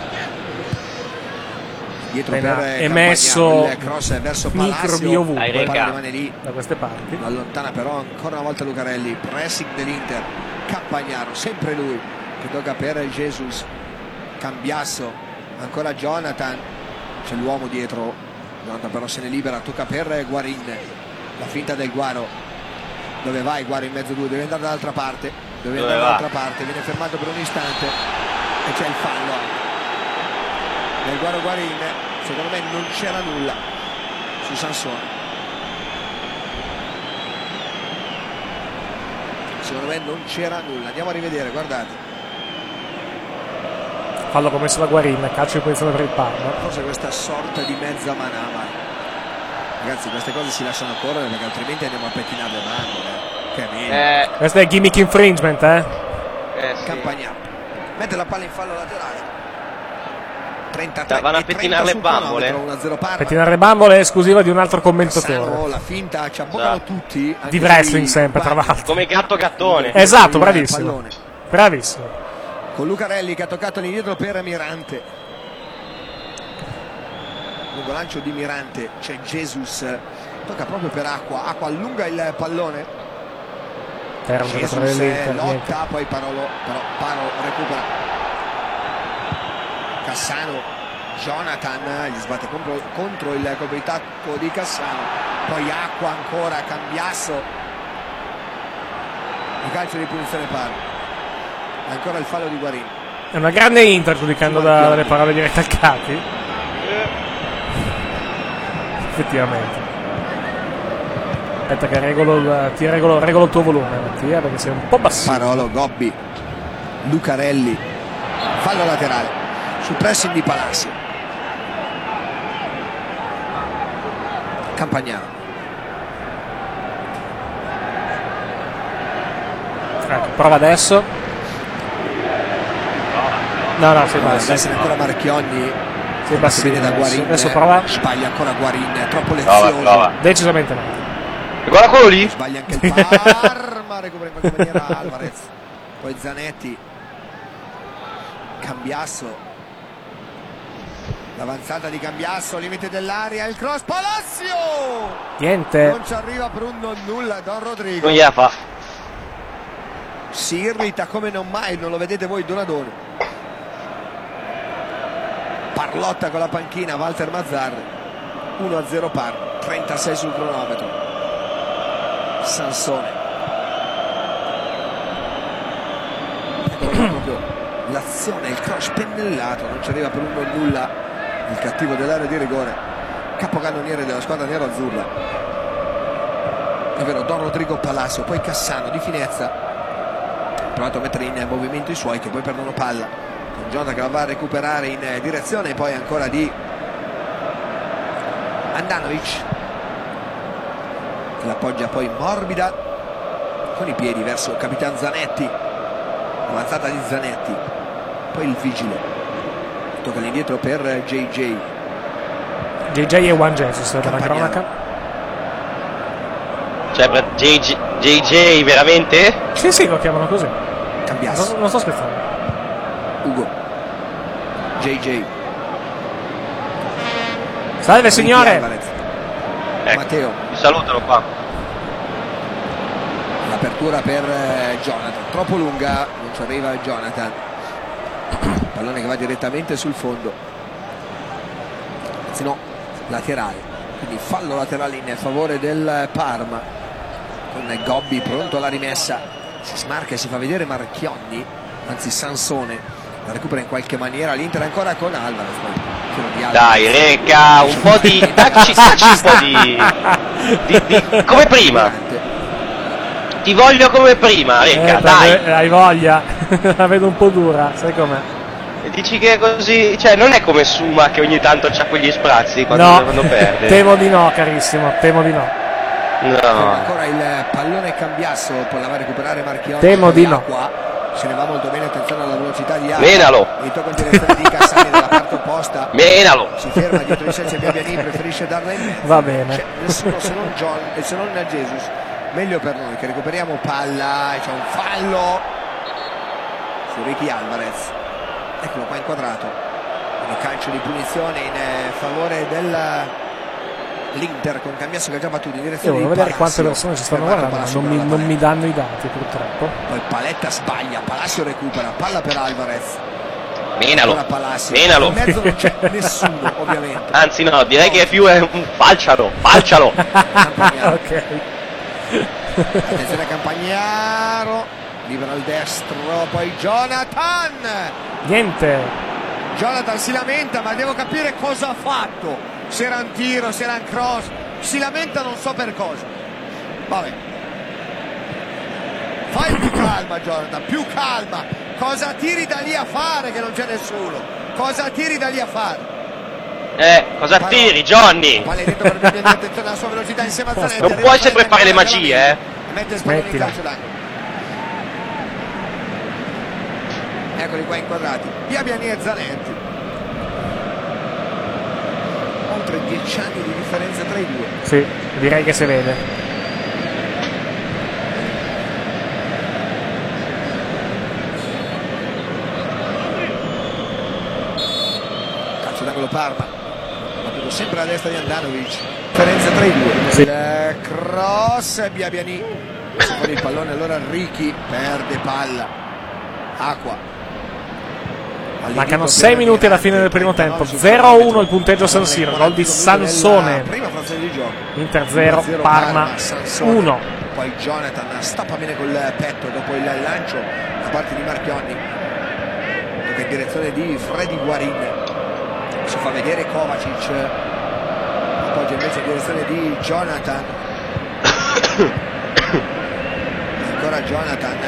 Dietro appena per emesso il cross verso micro Palacio. di ovunque. La palla rimane lì Da queste parti. allontana però ancora una volta Lucarelli. Pressing dell'Inter. Campagnaro, sempre lui che tocca per Jesus. Cambiasso, ancora Jonathan, c'è l'uomo dietro. Jonathan però se ne libera, tocca per Guarin. La finta del Guaro. Dove vai Guaro in mezzo due? Deve andare dall'altra parte. Dove andare dall'altra parte, viene fermato per un istante e c'è il fallo del Guaro Guarin. Secondo me non c'era nulla su Sansone. Secondo me non c'era nulla. Andiamo a rivedere, guardate. Fallo commesso da Guarin, calcio in posizione per il Parma. Forse questa sorta di mezza manama. Ragazzi, queste cose si lasciano correre perché altrimenti andiamo a pettinare le mani. Che meglio. Questo è gimmick infringement, Sì. Campagnaro mette la palla in fallo laterale. 33. Vanno a pettinare le bambole. 1-0 Parma. Pettinare le bambole è esclusiva di un altro commentatore. Cassano, la finta, ci abboccano tutti. anche Di wrestling i sempre, tra compagni. l'altro. Come gatto gattone. Esatto, Il bravissimo. pallone. Bravissimo. Con Lucarelli che ha toccato all'indietro per Mirante. Lungo lancio di Mirante, c'è Jesus, tocca proprio per Acqua. Acqua allunga il pallone. Era un giocatore Jesus dell'Inter, niente. lotta, poi Paro recupera. Cassano, Jonathan gli sbatte contro il colpo di tacco di Cassano. Poi Acqua ancora, Cambiasso. Il calcio di punizione Paro. Ancora il fallo di Guarin. È una grande Inter, giudicando dalle parole di Recalcati. Effettivamente. Aspetta che regolo il tuo volume, Mattia, perché sei un po' bassino. Parolo, Gobbi, Lucarelli, fallo laterale sul pressing di Palacio. Campagnaro. Ecco, prova adesso. No, sei Deve basso. essere ancora Marchionni. Sei bassino. Viene da Guarin. Adesso prova. Sbaglia ancora Guarin, troppo lezioso. Prova. Decisamente no. E guarda quello lì. Sbaglia anche il Parma, recupera in qualche maniera Alvarez. Poi Zanetti. Cambiasso. L'avanzata di Cambiasso, limite dell'area, il cross, Palacio! Niente. Non ci arriva per un non nulla Don Rodrigo. Non gliela fa. Si irrita come non mai, non lo vedete voi Donadoni. Parlotta con la panchina, Walter Mazzarri. 1-0 Parma, 36 sul cronometro. Sansone. Ecco proprio l'azione, il cross pennellato, non ci arriva per un non nulla il cattivo dell'area di rigore, capocannoniere della squadra nero-azzurra. È vero, Don Rodrigo Palacio, poi Cassano di finezza, provato a mettere in movimento i suoi che poi perdono palla, con Jonathan che la va a recuperare in direzione, e poi ancora di Andanovic che l'appoggia poi morbida con i piedi verso il Capitan Zanetti. Avanzata di Zanetti, poi il vigile, tocca all'indietro per JJ JJ e Juan Jesus della Campagnaro. cronaca. Cioè, per JJ veramente? Sì, lo chiamano così. Cambiasso, Non sto scherzando. Ugo, JJ, Salve signore. Alvarez. Ecco, Matteo, mi salutano qua. l'apertura per Jonathan, troppo lunga, non ci arriva Jonathan, pallone che va direttamente sul fondo, anzi no, laterale, quindi fallo laterale in favore del Parma, con Gobbi pronto alla rimessa, si smarca e si fa vedere Marchionni, anzi Sansone, la recupera in qualche maniera l'Inter ancora con Alvarez. Dai, Reca, un po' di... dacci un po' di... come prima. Ti voglio come prima, Reca, dai. Hai voglia. La vedo un po' dura, sai com'è? Dici che è così, cioè non è come Suma che ogni tanto c'ha quegli sprazzi quando perde. Temo di no, carissimo, temo di no. No. Ancora il pallone Cambiasso, poi la va a recuperare Marchioni. Temo di no. Se ne va molto bene, attenzione alla velocità di Acqua. Menalo. Il tocco in direzione di Cassani dalla parte opposta. Menalo. Si ferma dietro di sé, c'è Biabiani, preferisce darla in mezzo. Va bene. C'è nessuno se non John e se non Jesus. Meglio per noi che recuperiamo palla e c'è un fallo su Ricky Alvarez. Eccolo qua inquadrato. Un calcio di punizione in favore dell'Inter con Cambiasso che ha già battuto in direzione di Devo vedere Palacio. quante persone ci stanno guardando, non mi danno i dati purtroppo. Poi Paletta sbaglia, Palacio recupera, palla per Alvarez. Menalo. In mezzo non c'è nessuno ovviamente. Anzi no, direi che è più un falcialo. Ok. Attenzione a Campagnaro, libera al destro, poi Jonathan. Niente. Jonathan si lamenta, ma devo capire cosa ha fatto. Se era un tiro, se era un cross, si lamenta non so per cosa. Vabbè. Fai più calma Jonathan, più calma. Cosa tiri da lì a fare che non c'è nessuno? Cosa tiri da lì a fare? Cosa tiri, Johnny? Maledetto per Biabiani, attenzione alla sua velocità insieme a Zanetti. Non puoi sempre fare le magie, Mette Spallone in calcio d'angolo. Eccoli qua inquadrati, Biabiani e Zanetti. Oltre 10 anni di differenza tra i due. Sì, direi che si vede. Calcio d'angolo Parma, battuto sempre a destra di Andanovic. Differenza tra i due. Sì. Il cross, Biabiani. Fuori il pallone, allora Ricky perde palla. Acqua. Mancano 6 minuti alla fine del primo tempo. 0-1 il punteggio San Siro. Gol di Sansone. Prima frazione di gioco. Inter 0, Parma 1. Poi Jonathan stappa bene col petto dopo il lancio da parte di Marchionni. Tocca in direzione di Freddy Guarin. Si fa vedere Kovacic. Appoggia invece in direzione di Jonathan. Ancora Jonathan.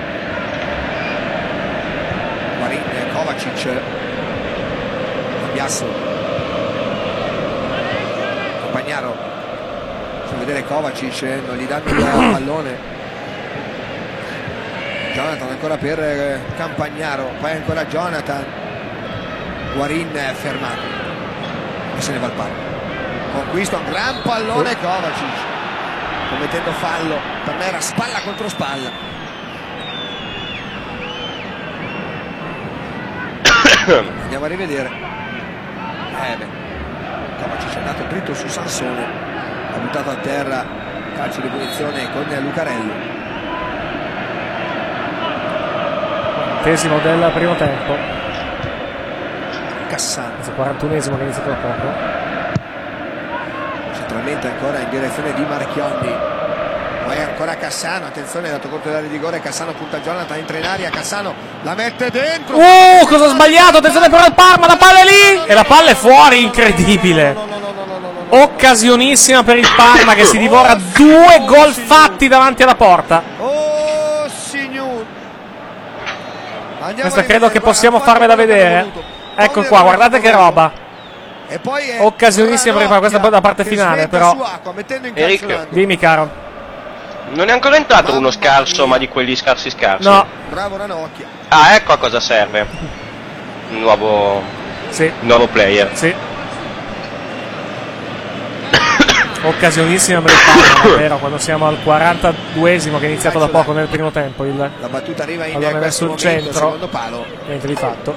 Guarin, Kovacic, Cambiasso, Campagnaro, fa vedere Kovacic, non gli danno il pallone. Jonathan ancora per Campagnaro, poi ancora Jonathan. Guarin fermato e se ne va al palo. Conquista un gran pallone Kovacic, commettendo fallo. Per me era spalla contro spalla. Andiamo a rivedere. Kovacic è andato dritto su Sansone, ha buttato a terra, calcio di punizione con Lucarello. 40esimo del primo tempo. Cassano 41esimo che è iniziato da poco. centralmente ancora in direzione di Marchionni, poi ancora Cassano, attenzione, dato corto dell'area di rigore, Cassano punta Jonathan, entra in aria, Cassano la mette dentro. Cosa ho sbagliato? Attenzione però al Parma, la palla è lì e la palla è fuori, incredibile. Occasionissima per il Parma che si divora 2 gol fatti davanti alla porta. Oh signor, questa credo che possiamo farvela vedere. Ecco qua, guardate che roba. E poi occasionissima per questa poi da parte finale, però. Eric, dimmi caro. Non è ancora entrato uno scarso, ma di quelli scarsi. No. Bravo Ranocchia. Ah, ecco a cosa serve. Un nuovo player. Sì. Occasionissima per il Parma, davvero, quando siamo al 42esimo che è iniziato da poco nel primo tempo. La battuta arriva in verso il centro. Secondo palo. Niente di fatto.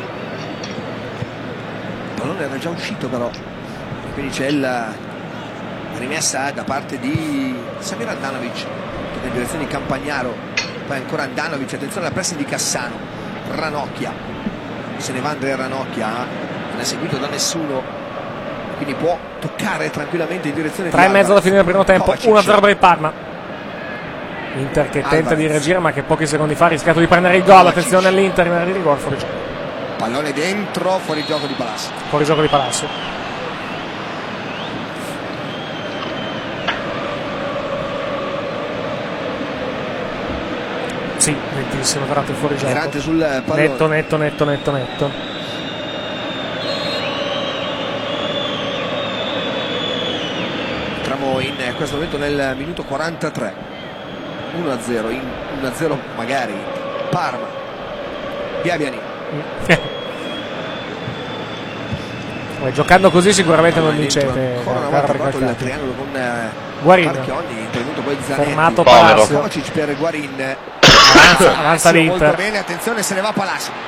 Il pallone era già uscito però. Quindi c'è la rimessa da parte di Samir Andanovic in direzione di Campagnaro, poi ancora Andanovic, attenzione alla pressa di Cassano. Ranocchia, se ne va Andrea Ranocchia, non è seguito da nessuno, quindi può toccare tranquillamente in direzione di 3,5 alla fine del primo tempo. Kovacic. 1-0 per il Parma. Inter che tenta di reagire ma che pochi secondi fa ha rischiato di prendere il gol. Attenzione all'Inter in area di rigore, fuori gioco. Pallone dentro, fuori gioco di Palazzo. Fuori gioco di Palazzo. Sì, nettissimo, tra l'altro il fuorigioco. Mirante sul pallone. Netto. Entriamo in questo momento nel minuto 43. 1-0, 1-0 magari. Parma. Biabiani. Giocando così sicuramente non vincete. Ancora una volta ha provato il triangolo con Guarin. Marchionni, intervenuto poi Zanetti. Fermato Palacio. Kovacic per Guarin. Avanza l'Inter. Molto bene, attenzione, se ne va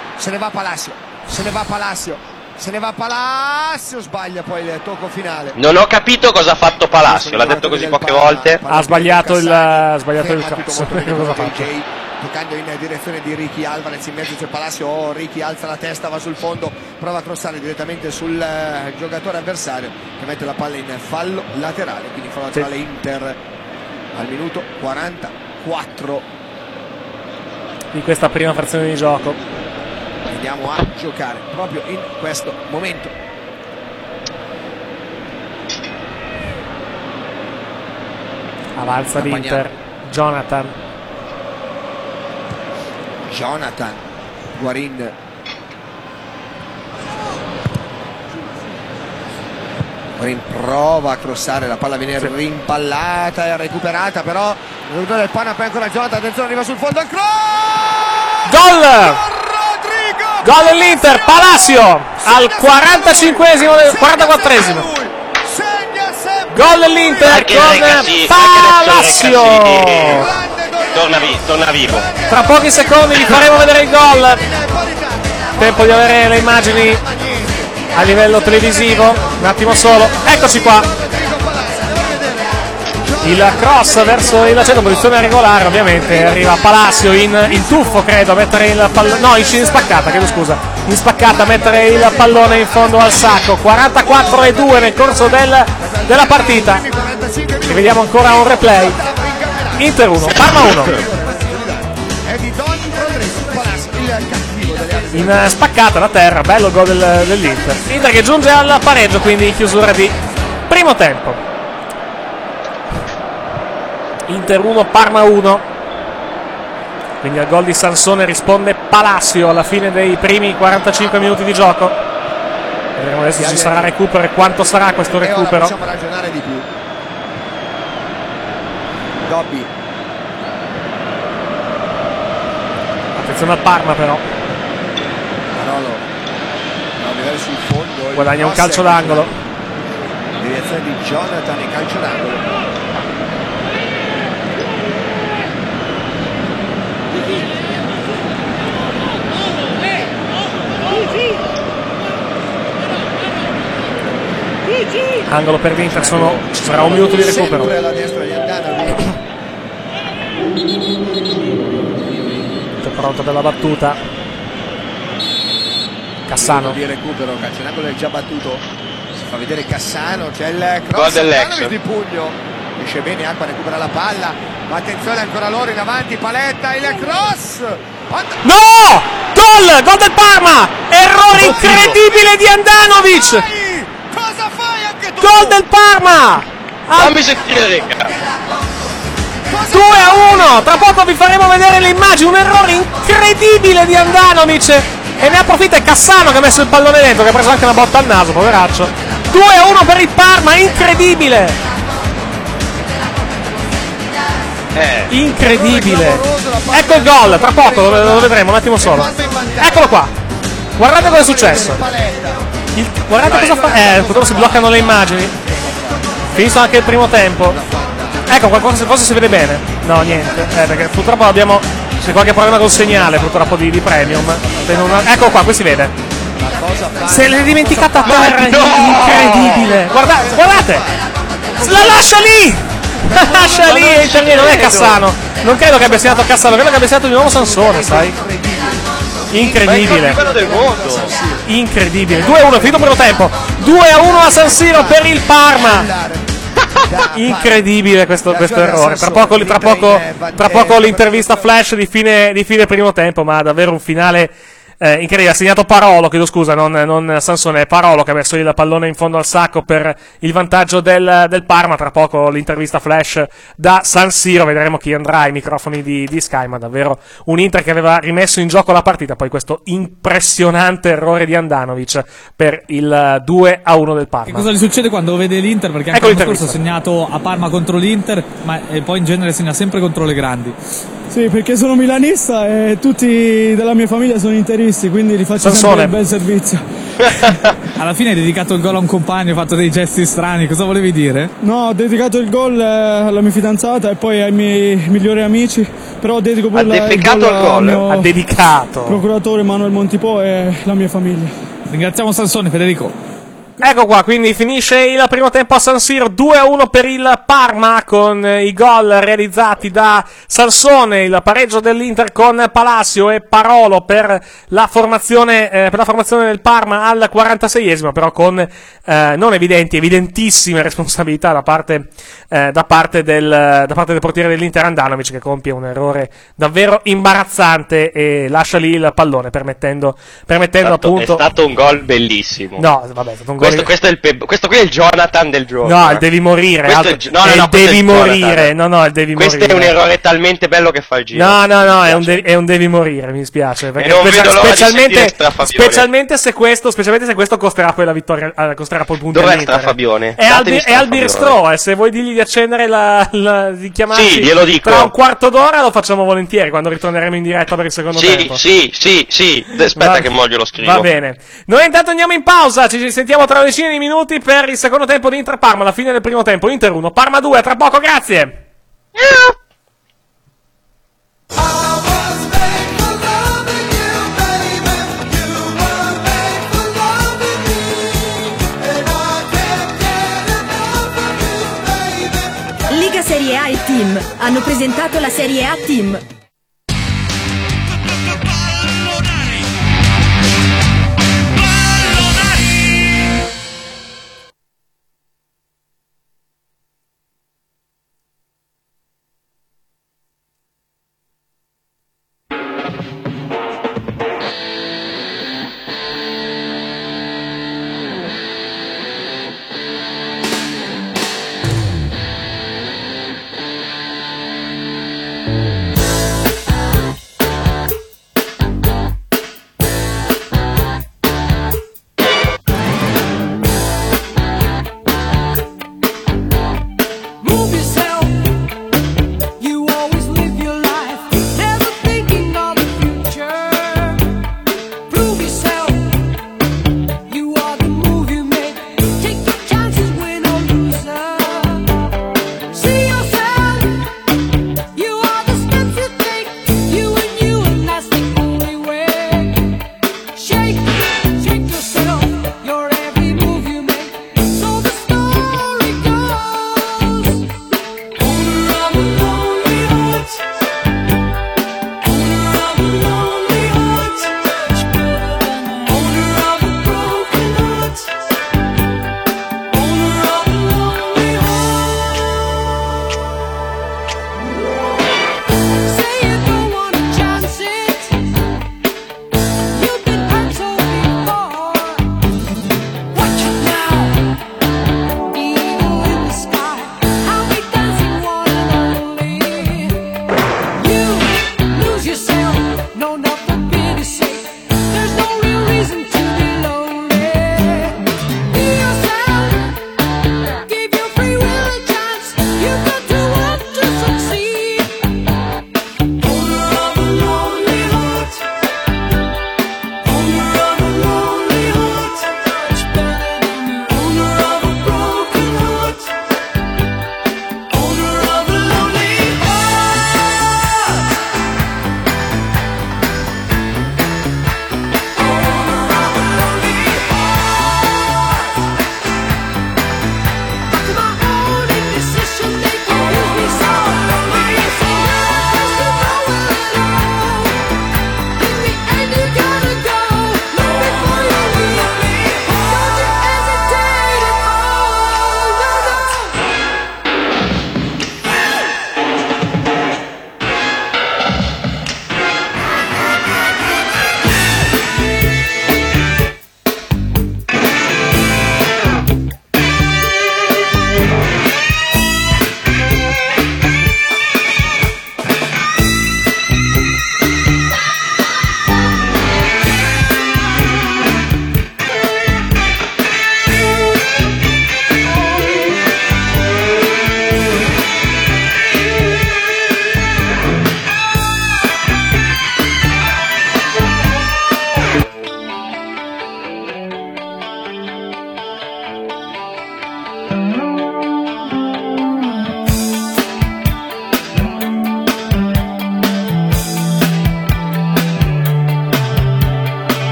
Palacio. Sbaglia poi il tocco finale. Non ho capito cosa ha fatto Palacio, l'ha detto così poche volte. Ha sbagliato il cross. Cosa ha fatto? Toccando in direzione di Ricky Alvarez, in mezzo c'è Palacio. Ricky alza la testa, va sul fondo, prova a crossare direttamente sul giocatore avversario che mette la palla in fallo laterale, quindi fallo laterale Inter al minuto 44 di questa prima frazione di gioco. Andiamo a giocare proprio in questo momento. Avanza l'Inter. Jonathan, Guarin. Guarin prova a crossare, la palla viene rimpallata e recuperata, però il giocatore del Parma, poi ancora Jonathan, attenzione, arriva sul fondo, il cross! Gol! Gol dell'Inter, Palacio al 45esimo, 44esimo. Gol dell'inter con Palacio. Torna vivo. Tra pochi secondi vi faremo vedere il gol. Tempo di avere le immagini a livello televisivo. Un attimo solo. Eccoci qua. Il cross verso il centro, posizione regolare, ovviamente arriva Palacio in tuffo, credo, a mettere il pallone, no, in spaccata, chiedo scusa, in spaccata a mettere il pallone in fondo al sacco. 44-2 nel corso della partita, e vediamo ancora un replay. Inter 1, Parma 1. In spaccata da terra, bello gol dell'Inter. Inter che giunge al pareggio, quindi in chiusura di primo tempo. Inter 1, Parma 1. Quindi al gol di Sansone risponde Palacio alla fine dei primi 45 minuti di gioco. Vedremo adesso se ci sarà recupero e quanto sarà questo recupero. Possiamo ragionare di più. Dobby. Attenzione al Parma però. Marolo. Sul fondo, guadagna un calcio d'angolo. Deviazione di Jonathan e calcio d'angolo. Angolo per l'Inter, ci sarà un minuto di recupero. Pronto per la battuta. Cassano. Di recupero, calcio d'angolo è già battuto. Si fa vedere Cassano, c'è il cross di pugno. Esce bene Acqua, recupera la palla. Ma attenzione ancora loro in avanti, Paletta, il cross. No! Gol del Parma! Errore incredibile di Andanovic! Cosa fai anche tu? Gol del Parma! Fammi sentire, 2-1, tra poco vi faremo vedere le immagini. Un errore incredibile di Andanovic e ne approfitta Cassano che ha messo il pallone dentro, che ha preso anche una botta al naso, poveraccio. 2-1 per il Parma, incredibile. Incredibile. Ecco il gol, tra poco lo vedremo, un attimo solo. Eccolo qua. Guardate cosa è successo. Guardate cosa fa. Purtroppo si bloccano le immagini. Finito anche il primo tempo. Ecco, qualcosa forse si vede bene. No, niente. Perché purtroppo abbiamo. C'è qualche problema col segnale, purtroppo di premium. Ecco qua, qui si vede. Se l'è dimenticata a terra, incredibile. Guardate. La lascia lì! Lascia lì e interviene, non è Cassano. Non credo che abbia segnato Cassano, credo che abbia segnato di nuovo Sansone, sai? Incredibile. Incredibile. 2-1, finito il primo tempo. 2-1 a San Siro per il Parma. Incredibile questo errore. Tra poco l'intervista flash di fine primo tempo, ma davvero un finale incredibile, ha segnato Parolo, chiedo scusa, non Sansone, è Parolo che ha messo il pallone in fondo al sacco per il vantaggio del Parma. Tra poco l'intervista flash da San Siro, vedremo chi andrà ai microfoni di Sky, ma davvero un Inter che aveva rimesso in gioco la partita, poi questo impressionante errore di Andanovic per il 2-1 del Parma. Che cosa gli succede quando vede l'Inter? Perché anche l'anno scorso ha segnato a Parma contro l'Inter, ma poi in genere segna sempre contro le grandi. Sì, perché sono milanista e tutti della mia famiglia sono interisti, quindi gli faccio sempre un bel servizio. Alla fine hai dedicato il gol a un compagno, hai fatto dei gesti strani, cosa volevi dire? No, ho dedicato il gol alla mia fidanzata e poi ai miei migliori amici, però dedico pure il gol al mio procuratore Manuel Montipò e la mia famiglia. Ringraziamo Sansone, Federico. Ecco qua, quindi finisce il primo tempo a San Siro, 2-1 per il Parma con i gol realizzati da Sansone, il pareggio dell'Inter con Palacio e Parolo per la formazione del Parma al 46esimo, però con non evidentissime responsabilità da parte del portiere dell'Inter Andanovic, che compie un errore davvero imbarazzante e lascia lì il pallone permettendo appunto. È stato un gol bellissimo. No, vabbè, è stato un gol. Questo qui è il Jonathan del giorno. No, devi morire. Devi morire. Questo è un errore talmente bello che fa il giro. No, è un devi morire, mi spiace. Perché specialmente se questo costerà poi la vittoria, costerà poi il punto. Dov'è Strafabione? È al Birstrò, se vuoi dirgli di accendere di chiamarci sì, glielo dico. Tra un quarto d'ora, lo facciamo volentieri quando ritorneremo in diretta per il secondo tempo. Sì. Aspetta che mo glielo scrivo. Va bene. Noi intanto andiamo in pausa, ci sentiamo tra una decina di minuti per il secondo tempo di Inter Parma, alla fine del primo tempo. Inter 1, Parma 2, tra poco, grazie. Liga Serie A e Team hanno presentato la Serie A Team.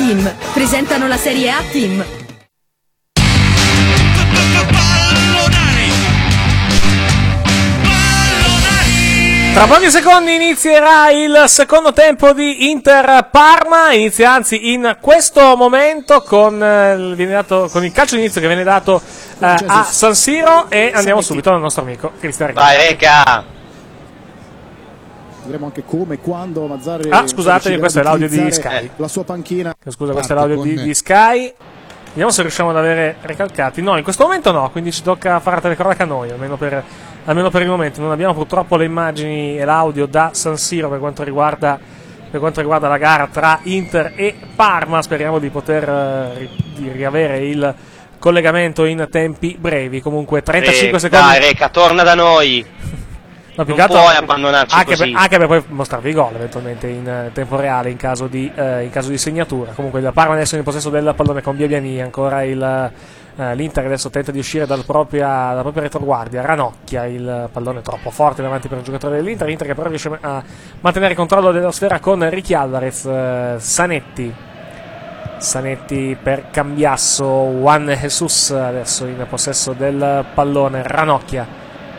Team presentano la Serie A Team. Tra pochi secondi inizierà il secondo tempo di Inter-Parma, inizia anzi in questo momento con il calcio d'inizio che viene dato a San Siro, e andiamo subito dal nostro amico Cristian Riccardo. Vai Reca! Vedremo anche come, quando Mazzarri scusate, questo è l'audio di Sky. La sua panchina. Scusa, questo è l'audio di Sky. Vediamo se riusciamo ad avere recalcati. No, in questo momento no, quindi ci tocca fare la telecronaca a noi, almeno per il momento. Non abbiamo purtroppo le immagini e l'audio da San Siro per quanto riguarda la gara tra Inter e Parma. Speriamo di poter di riavere il collegamento in tempi brevi. Comunque 35 secondi. Dai Reca, torna da noi. No, non puoi abbandonarci così. Anche per poi mostrarvi i gol eventualmente in tempo reale in caso di segnatura. Comunque il Parma adesso è in possesso del pallone con Biabiani. Ancora l'Inter adesso tenta di uscire dalla propria retroguardia. Ranocchia, il pallone troppo forte davanti per il giocatore dell'Inter. L'Inter che però riesce a mantenere il controllo della sfera con Ricky Alvarez. Sanetti per Cambiasso. Juan Jesus adesso in possesso del pallone. Ranocchia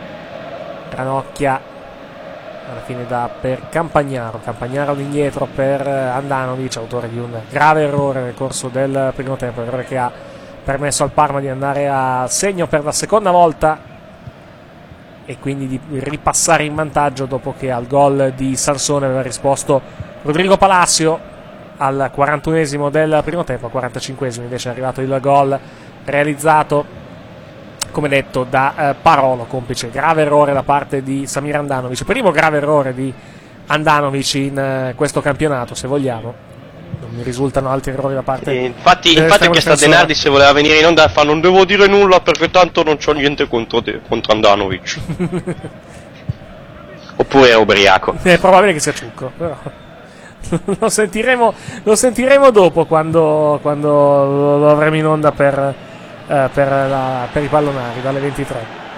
alla fine dà per Campagnaro all'indietro per Andanovic, autore di un grave errore nel corso del primo tempo, errore che ha permesso al Parma di andare a segno per la seconda volta e quindi di ripassare in vantaggio dopo che al gol di Sansone aveva risposto Rodrigo Palacio al 41esimo del primo tempo. Al 45esimo invece è arrivato il gol realizzato, come detto, da Parolo, complice grave errore da parte di Samir Andanovic, primo grave errore di Andanovic in questo campionato, se vogliamo. Non mi risultano altri errori da parte infatti anche Stadenardi, se voleva venire in onda, fa: non devo dire nulla perché tanto non c'ho niente contro Andanovic. Oppure è ubriaco. È probabile che sia ciucco, però lo sentiremo dopo quando lo avremo in onda per i pallonari dalle 23.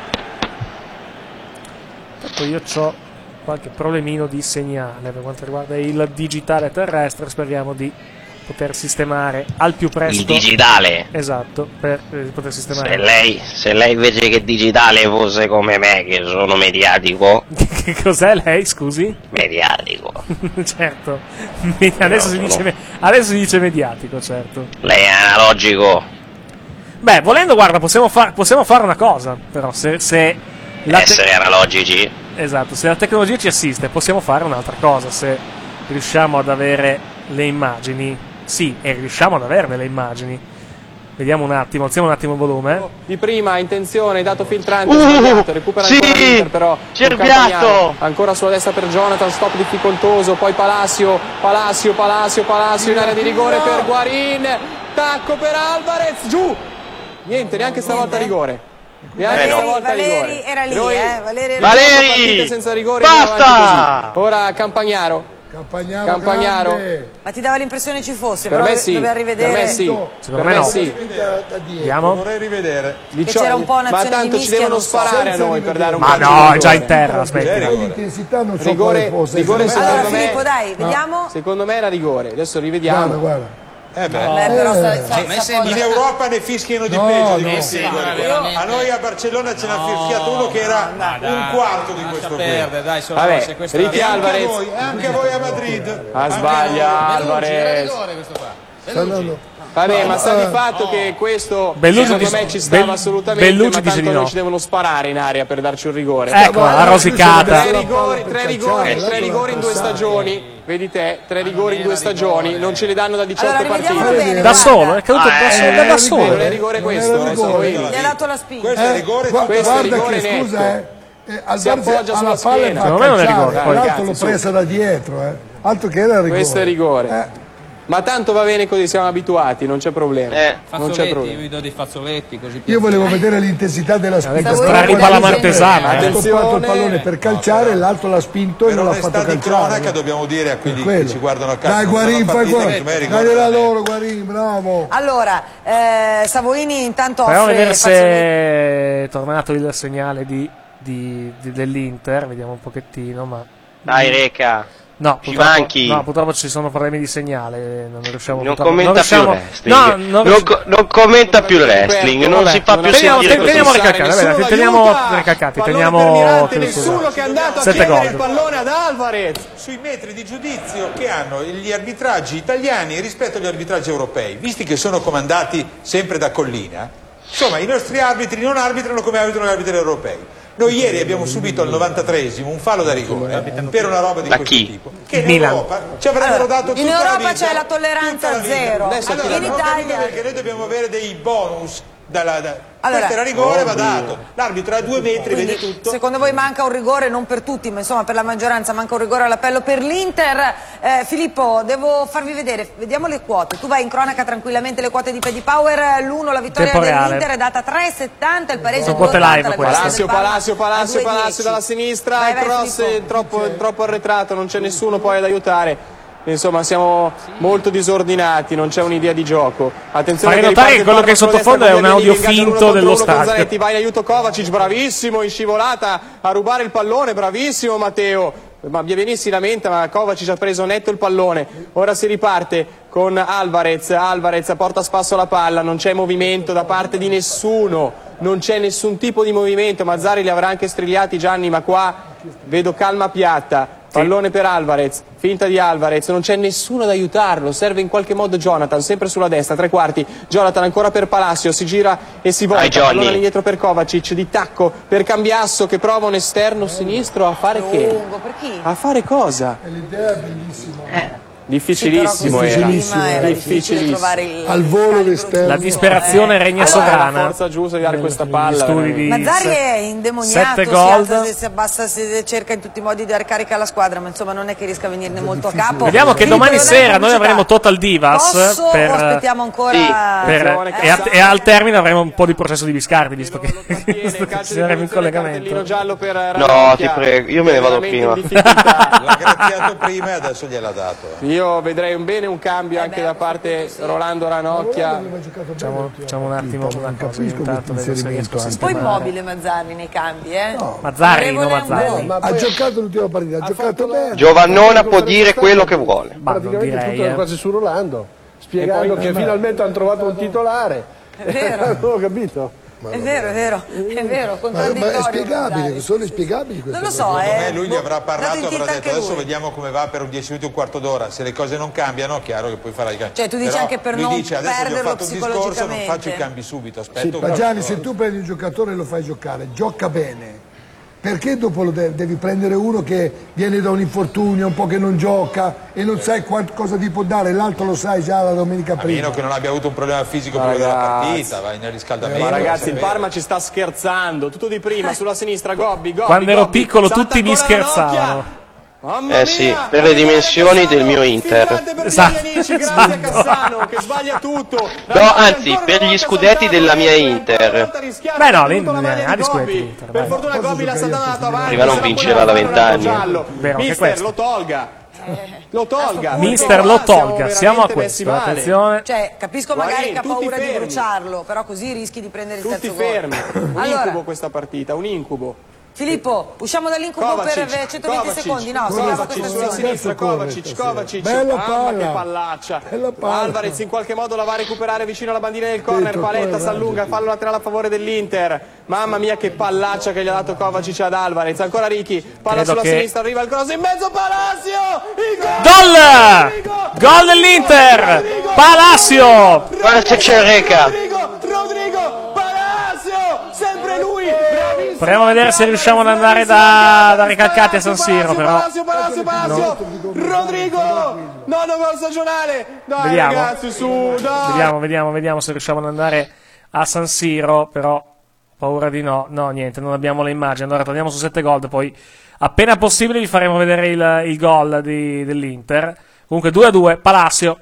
Ecco, io ho qualche problemino di segnale per quanto riguarda il digitale terrestre. Speriamo di poter sistemare al più presto il digitale. Esatto, per poter sistemare. Se lei invece che digitale fosse come me, che sono mediatico. Che cos'è lei, scusi? Mediatico. Certo. Adesso si dice mediatico, certo. Lei è analogico. Beh, volendo, guarda, possiamo fare una cosa, però essere analogici. Esatto, se la tecnologia ci assiste possiamo fare un'altra cosa, se riusciamo ad avere le immagini. Sì, e riusciamo ad averne le immagini. Vediamo un attimo, alziamo un attimo il volume. Di prima, intenzione, dato filtrante, sbagliato, recupera ancora l'Inter, però Cerbiato! Ancora sulla destra per Jonathan, stop difficoltoso, poi Palacio in area di rigore per Guarin, tacco per Alvarez, giù! Niente, neanche stavolta rigore. Valeri era lì, Valeri senza rigore, basta! Ora Campagnaro. Ma ti dava l'impressione ci fosse, per però me sì. doveva rivedere. Per me sì. Secondo me no. Sì. Vediamo. Vorrei rivedere. Che c'era un po' un'azione ma tanto di ci mischia, devono sparare a noi per dare un Ma no, è già in terra, aspetta. L'intensità non so rigore Allora secondo me. Filippo, dai, vediamo. Secondo me era rigore. Adesso rivediamo. Guarda. Però In Europa ne fischiano di peggio di questo. A noi a Barcellona ce n'ha fischiato uno che era un quarto di questo qui. Vabbè, Ricky Alvarez. Anche voi a Madrid. Sbaglia Alvarez. Vabbè, ma sta di fatto che questo secondo me ci stava assolutamente, ma tanto non ci devono sparare in aria per darci un rigore. Ecco, la rosicata. Tre rigori in 2 stagioni. Vedi te, 3 rigori in 2 stagioni, non ce li danno da 18 partite. Da solo, è caduto da solo. Non è rigore questo, gli ha dato la spinta. Questo è rigore netto. Si appoggia sulla schiena. Secondo me non è rigore. L'altro l'ho presa da dietro, altro che era rigore. Questo è rigore. Ma tanto va bene così, siamo abituati, non c'è problema. Non c'è problema. Io vi do dei fazzoletti così. Io volevo vedere l'intensità della spinta. Straripa la Martesana. Ha stoppato il pallone per calciare e l'altro l'ha spinto e non l'ha fatto calciare. Cronaca dobbiamo dire a quelli che ci guardano a casa. Dai Guarin, fai quello. Dai loro Guarin, bravo. Allora, Savoini intanto Proviamo a offre vedere se è tornato il segnale dell'Inter, vediamo un pochettino, ma dai Reca. No, ci manchi. No, purtroppo ci sono problemi di segnale, non riusciamo. Non commenta più il wrestling. No, non commenta più il wrestling, non si fa più sentire così. Teniamo ricalcati, teniamo nessuno che è andato a chiedere il pallone ad Alvarez sui metri di giudizio che hanno gli arbitraggi italiani rispetto agli arbitraggi europei, visti che sono comandati sempre da Collina. Insomma, i nostri arbitri non arbitrano come arbitrano gli arbitri europei. Noi ieri abbiamo subito al 93esimo un fallo da rigore per una roba di questo tipo. Che in Europa ci avrebbero dato tutta in la Europa vita, c'è la tolleranza zero. Allora, in Italia perché noi dobbiamo avere dei bonus. Questo era rigore, va dato. L'arbitro a 2 metri, vede tutto. Secondo voi manca un rigore, non per tutti, ma insomma per la maggioranza manca un rigore all'appello per l'Inter. Filippo, devo farvi vedere, vediamo le quote. Tu vai in cronaca tranquillamente le quote di Paddy Power. L'1, la vittoria dell'Inter è data 3,70, il pareggio 2,80. Palacio dalla sinistra, il cross è troppo arretrato, non c'è nessuno poi ad aiutare. Insomma, siamo molto disordinati, non c'è un'idea di gioco. Attenzione, fai notare che quello che è sottofondo è un audio finto dello stadio. Va in aiuto Kovacic, bravissimo, in scivolata a rubare il pallone, bravissimo Matteo. Ma Biabiani si lamenta, ma Kovacic ha preso netto il pallone. Ora si riparte con Alvarez porta a spasso la palla, non c'è movimento da parte di nessuno, non c'è nessun tipo di movimento. Mazzarri li avrà anche strigliati, Gianni, ma qua vedo calma piatta. Pallone per Alvarez, finta di Alvarez, non c'è nessuno ad aiutarlo, serve in qualche modo Jonathan, sempre sulla destra, 3/4, Jonathan ancora per Palacio, si gira e si volta, pallone all'indietro per Kovacic, di tacco per Cambiasso che prova un esterno sinistro a fare che? A fare cosa? L'idea è bellissima. Difficilissimo era difficilissimo. Al volo l'esterno. La disperazione regna sovrana. La forza giusta di dare questa palla. Mazzarri è indemoniato, 7 gol. Si abbassa, cerca in tutti i modi di dare carica alla squadra, ma insomma non è che riesca a venirne molto a capo. Vediamo che domani sera noi avremo Total Divas aspettiamo ancora e al termine avremo un po' di processo di Biscardi, visto che saremo in collegamento. No, ti prego, io me ne vado prima. L'ha graziato prima e adesso gliel'ha dato. Io vedrei un cambio anche da parte Rolando Ranocchia. Facciamo un attimo una cosa intanto un po' immobile Mazzarri nei cambi, No, Mazzarri. Ma ha giocato l'ultima partita, ha giocato bene. Giovannona può dire quello che vuole. Praticamente tutto era quasi su Rolando, spiegando che finalmente hanno trovato un titolare. È vero. Non ho capito. È vero, ma è spiegabile, sono inspiegabili queste cose. Non lo so, secondo me lui gli avrà parlato e avrà detto adesso vediamo come va per un 10 minuti, un quarto d'ora, se le cose non cambiano, chiaro che poi farà i cambi. Cioè tu dici però anche per non dice, adesso perderlo ho fatto un discorso, non faccio i cambi subito, aspetto. Sì, ma Gianni, se tu prendi un giocatore e lo fai giocare, gioca bene. Perché dopo devi prendere uno che viene da un infortunio, un po' che non gioca e non sai cosa ti può dare, l'altro lo sai già la domenica prima. A meno che non abbia avuto un problema fisico prima della partita, vai nel riscaldamento. Ma ragazzi, il Parma ci sta scherzando, tutto di prima, sulla sinistra, Gobbi. Quando ero piccolo tutti mi scherzavano. Sì, per le dimensioni del mio Inter. Grazie a Cassano che sbaglia tutto. No, anzi, per gli scudetti della mia Inter. Beh no, ha gli scudetti Inter. Per fortuna Gobbi la sta andando avanti. Prima non vinceva da 20 anni. Mister, lo tolga. Mister lo tolga, siamo a questo, attenzione. Cioè, capisco magari che ha paura di bruciarlo, però così rischi di prendere il terzo gol. Tutti fermi. Un incubo questa partita, un incubo. Filippo, usciamo dall'incubo per 120 secondi. No, Kovacic sulla sinistra, Kovacic. Bella palla. Che pallaccia. Alvarez in qualche modo la va a recuperare vicino alla bandina del corner. Paletta si allunga, fallo laterale a favore dell'Inter. Mamma mia che pallaccia che gli ha dato Kovacic ad Alvarez. Ancora Ricky, palla sulla sinistra, arriva il cross in mezzo, Palacio! Gol dell'Inter! Palacio! Guarda se c'è Reca. Rodrigo Palacio, sempre lui. Proviamo a vedere se riusciamo ad andare da Ricalcati a San Siro, però. Palacio. Rodrigo! Nono gol stagionale! Dai ragazzi, su, dai! Vediamo se riusciamo ad andare a San Siro, però paura di no. No, niente, non abbiamo le immagini. Allora torniamo su 7 gol, poi appena possibile vi faremo vedere il gol dell'Inter. Comunque 2-2, Palacio.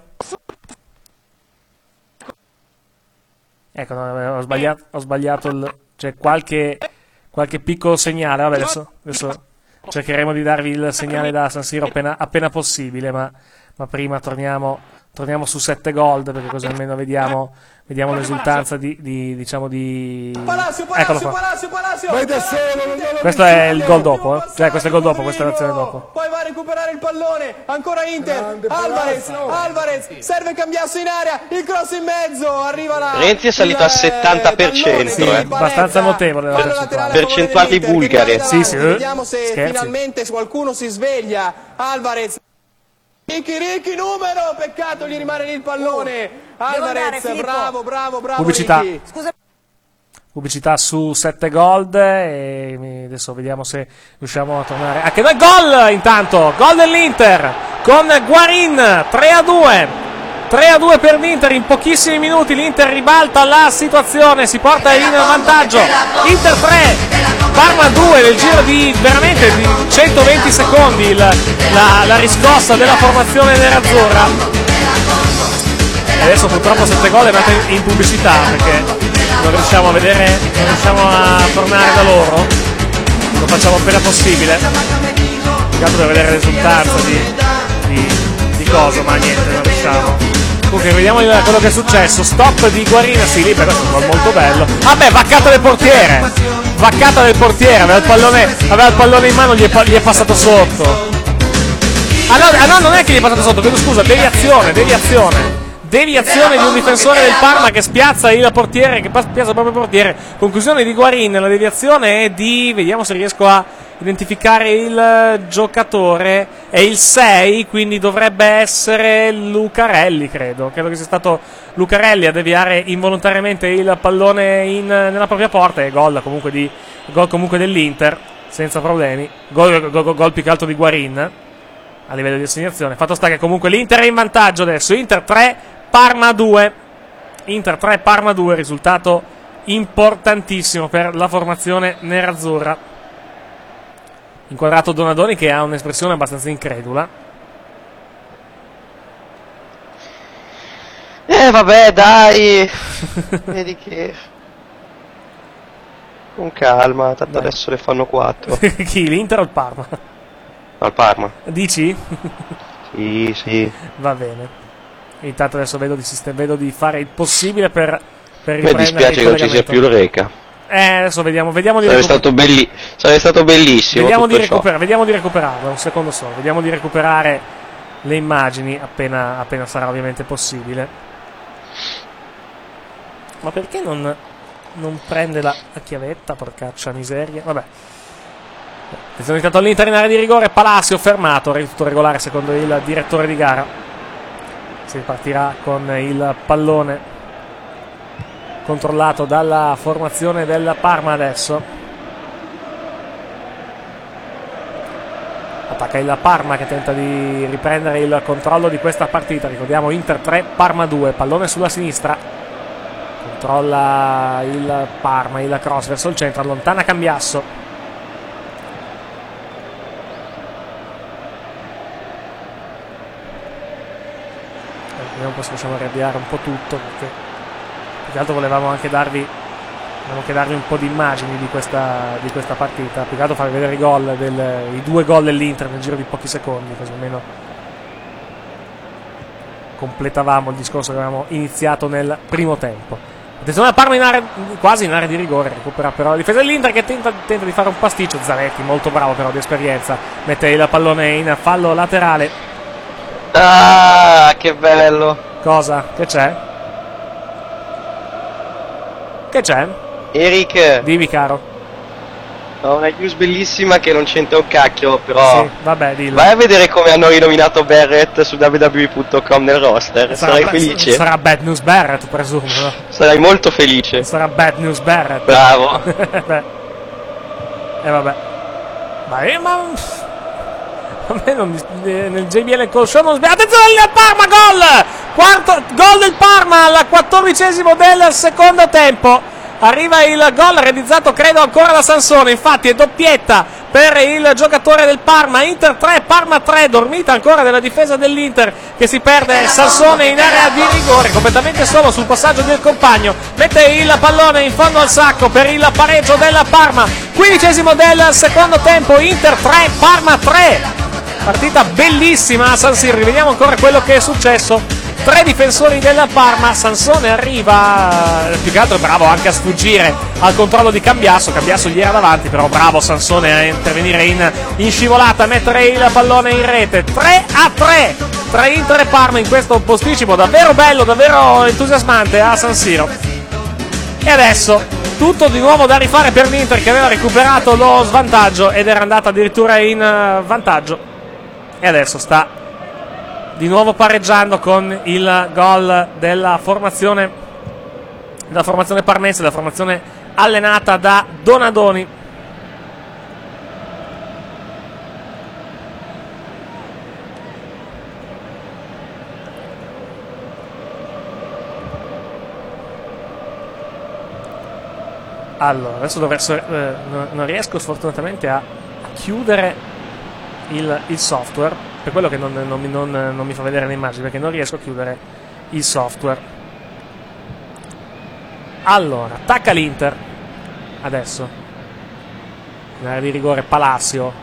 Ecco, no, ho sbagliato c'è qualche piccolo segnale. Vabbè, adesso cercheremo di darvi il segnale da San Siro appena possibile, ma prima torniamo torniamo su 7 gol, perché così almeno vediamo l'esultanza diciamo di eccolo qua. Questo è il gol dopo, cioè questo è il gol dopo, questa è l'azione dopo. Poi va a recuperare il pallone, ancora Inter, Alvarez, serve cambiasso in area, il cross in mezzo, arriva la... Renzi è salito al 70%, sì, abbastanza notevole la percentuali bulgare. Sì, vediamo se finalmente qualcuno si sveglia. Alvarez, Ricky numero, peccato gli rimane lì il pallone. Alvarez, bravo pubblicità. Ricky. Pubblicità su 7 Gold e adesso vediamo se riusciamo a tornare anche dal gol. Intanto gol dell'Inter con Guarin, 3-2 per l'Inter. In pochissimi minuti l'Inter ribalta la situazione, si porta in vantaggio. Inter 3 Parma 2 nel giro di veramente di 120 secondi la riscossa della formazione nerazzurra. E adesso purtroppo 7 gol è andata in pubblicità perché non riusciamo a vedere, non riusciamo a tornare da loro. Lo facciamo appena possibile. Più altro per vedere l'esultanza di cosa, ma niente, non riusciamo. Comunque vediamo quello che è successo. Stop di Guarina, sì, lì per questo è un gol molto bello. Vabbè, vaccata del portiere, aveva il pallone in mano, gli è passato sotto. No, non è che gli è passato sotto, chiedo scusa, deviazione di un difensore del Parma che spiazza il portiere, che spiazza proprio il portiere. Conclusione di Guarin, la deviazione è di, vediamo se riesco a identificare il giocatore, è il 6, quindi dovrebbe essere Lucarelli, credo che sia stato Lucarelli a deviare involontariamente il pallone nella propria porta. E gol comunque dell'Inter senza problemi, gol più che altro di Guarin a livello di assegnazione. Fatto sta che comunque l'Inter è in vantaggio adesso. Inter 3 Parma 2, risultato importantissimo per la formazione nerazzurra. Inquadrato Donadoni che ha un'espressione abbastanza incredula. Vabbè, dai. Vedi che con calma, tanto adesso ne fanno 4. Chi, l'Inter o il Parma? Al Parma. Dici? Sì. Va bene. Intanto adesso vedo di fare il possibile per riprendere. Mi dispiace che non ci sia più il Reca. Adesso vediamo di sarebbe stato bellissimo. Vediamo di recuperarlo, un secondo solo. Vediamo di recuperare le immagini appena sarà ovviamente possibile. Ma perché non prende la chiavetta, porcaccia miseria? Vabbè. Attenzione intanto all'Inter in area di rigore, Palacio fermato, tutto regolare secondo il direttore di gara. Si partirà con il pallone controllato dalla formazione del Parma adesso. Attacca il Parma che tenta di riprendere il controllo di questa partita. Ricordiamo Inter 3, Parma 2, pallone sulla sinistra. Controlla il Parma, il cross verso il centro, allontana Cambiasso. Vediamo se riusciamo a riavviare un po' tutto, perché più che altro volevamo anche darvi un po' di immagini di questa partita, più che altro farvi vedere i 2 gol dell'Inter nel giro di pochi secondi, così almeno completavamo il discorso che avevamo iniziato nel primo tempo. Attenzione a Parma quasi in area di rigore, recupera però la difesa dell'Inter che tenta di fare un pasticcio. Zanetti molto bravo però di esperienza, mette il pallone in fallo laterale. Ah, che bello! Cosa? Che c'è? Eric! Dimmi, caro. Ho una news bellissima che non c'entra un cacchio, però... Sì, vabbè, dillo. Vai a vedere come hanno rinominato Barrett su www.com nel roster. Sarai felice. Sarà Bad News Barrett, presumo, no? Sarai molto felice. Sarà Bad News Barrett. Bravo. Vabbè. Ma a me nel JBL Call Show non sbaglio. Attenzione al Parma, gol del Parma al 14esimo del secondo tempo. Arriva il gol realizzato credo ancora da Sansone, infatti è doppietta per il giocatore del Parma. Inter 3, Parma 3, dormita ancora della difesa dell'Inter che si perde. Sansone in area di rigore, completamente solo sul passaggio del compagno, mette il pallone in fondo al sacco per il pareggio della Parma. 15esimo del secondo tempo, Inter 3, Parma 3. Partita bellissima a San Siro, vediamo ancora quello che è successo 3 difensori della Parma. Sansone arriva, più che altro è bravo anche a sfuggire al controllo di Cambiasso. Cambiasso gli era davanti, però bravo Sansone a intervenire in scivolata, a mettere il pallone in rete. 3-3 tra Inter e Parma in questo posticipo davvero bello, davvero entusiasmante a San Siro. E adesso tutto di nuovo da rifare per l'Inter, che aveva recuperato lo svantaggio ed era andata addirittura in vantaggio, e adesso sta di nuovo pareggiando con il gol della formazione parmense, la formazione allenata da Donadoni. Allora, adesso non riesco sfortunatamente a chiudere il software, per quello che non mi fa vedere le immagini, perché non riesco a chiudere il software. Allora, attacca l'Inter adesso in area di rigore. Palacio,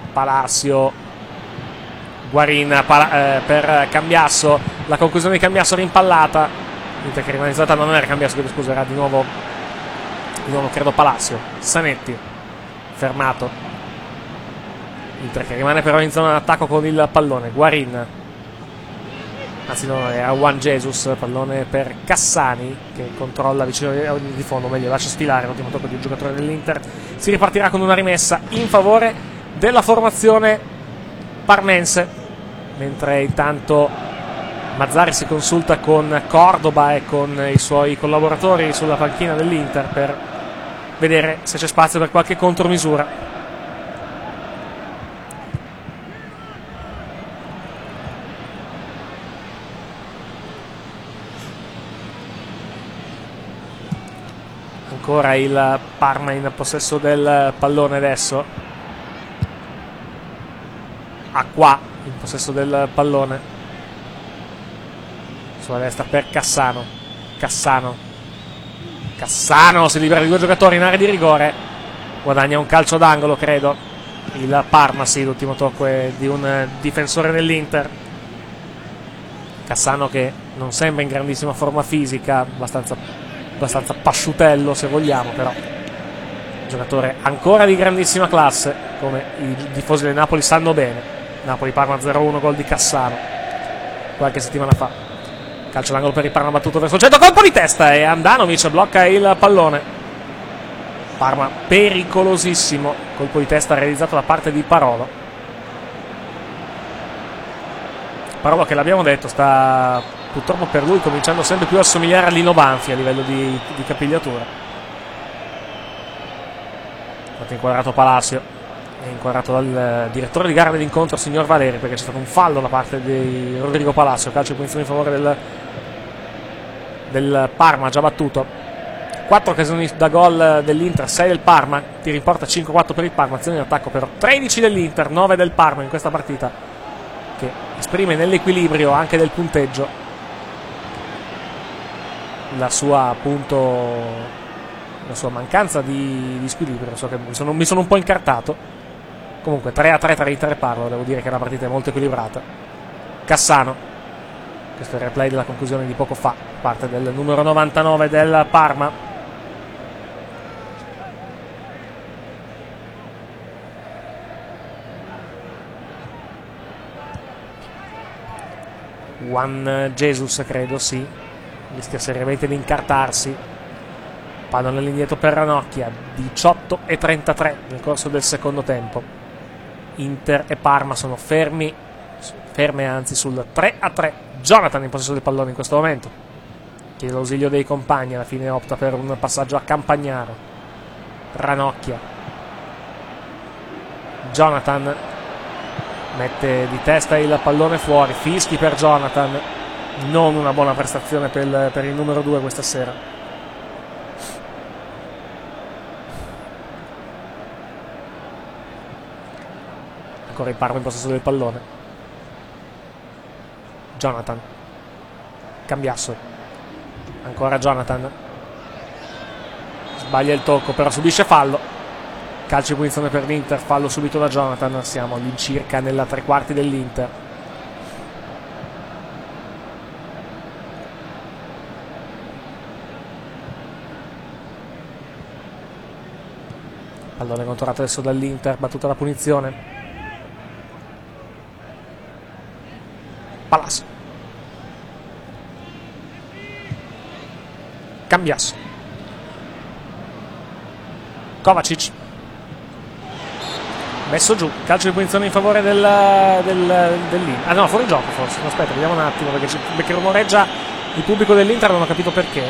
Guarin per Cambiasso, la conclusione di Cambiasso rimpallata. L'Inter che rimane isolata, non era Cambiasso, scusa, era di nuovo credo Palacio. Zanetti fermato. Inter che rimane però in zona d'attacco con il pallone. Guarin, anzi no, era Juan Jesus, pallone per Cassani che controlla vicino di fondo, meglio lascia sfilare l'ultimo tocco di un giocatore dell'Inter. Si ripartirà con una rimessa in favore della formazione parmense, mentre intanto Mazzarri si consulta con Cordoba e con i suoi collaboratori sulla panchina dell'Inter per vedere se c'è spazio per qualche contromisura. Ancora il Parma in possesso del pallone adesso. Acqua in possesso del pallone. Sulla destra per Cassano. Cassano si libera di 2 giocatori in area di rigore. Guadagna un calcio d'angolo, credo. Il Parma, sì, l'ultimo tocco è di un difensore dell'Inter. Cassano che non sembra in grandissima forma fisica, abbastanza pasciutello se vogliamo, però giocatore ancora di grandissima classe, come i tifosi del Napoli sanno bene. Napoli-Parma 0-1, gol di Cassano qualche settimana fa. Calcio d'angolo per il Parma battuto verso il centro, colpo di testa e Andanovic blocca il pallone. Parma pericolosissimo, colpo di testa realizzato da parte di Parolo che l'abbiamo detto sta purtroppo per lui cominciando sempre più a somigliare a Lino Banfi a livello di capigliatura. È inquadrato Palacio, è inquadrato dal direttore di gara dell'incontro, signor Valeri, perché c'è stato un fallo da parte di Rodrigo Palacio. Calcio di punizione in favore del Parma, già battuto. 4 occasioni da gol dell'Inter, 6 del Parma, tiri in porta 5-4 per il Parma, azioni in attacco però 13 dell'Inter, 9 del Parma in questa partita, che esprime nell'equilibrio anche del punteggio la sua mancanza di squilibrio. So che mi sono un po' incartato. Comunque 3-3 tra Inter e Parma, devo dire che la partita è molto equilibrata. Cassano, questo è il replay della conclusione di poco fa, parte del numero 99 del Parma. Juan Jesus, credo, sì, rischia seriamente di incartarsi. Pallone all'indietro per Ranocchia. 18:33 nel corso del secondo tempo. Inter e Parma sono ferme anzi sul 3-3. Jonathan in possesso del pallone in questo momento, chiede l'ausilio dei compagni, alla fine opta per un passaggio a Campagnaro. Ranocchia, Jonathan mette di testa il pallone fuori. Fischi per Jonathan, non una buona prestazione per il numero 2 questa sera. Ancora il Parma in possesso del pallone. Jonathan, Cambiasso, ancora Jonathan, sbaglia il tocco però subisce fallo. Calcio di punizione per l'Inter, fallo subito da Jonathan. Siamo all'incirca nella 3/4 dell'Inter. Pallone controllato adesso dall'Inter, battuta la punizione. Palacio. Cambiasso. Kovacic. Messo giù, calcio di punizione in favore dell'Inter. Ah no, fuori gioco forse. No, aspetta, vediamo un attimo perché rumoreggia il pubblico dell'Inter, non ho capito perché.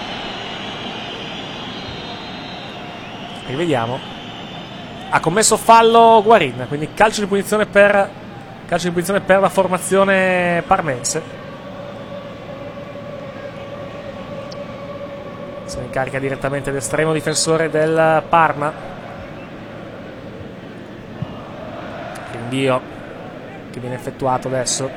Rivediamo. Ha commesso fallo Guarin, quindi calcio di punizione per la formazione parmense. Se ne incarica direttamente l'estremo difensore del Parma. Rinvio che viene effettuato adesso.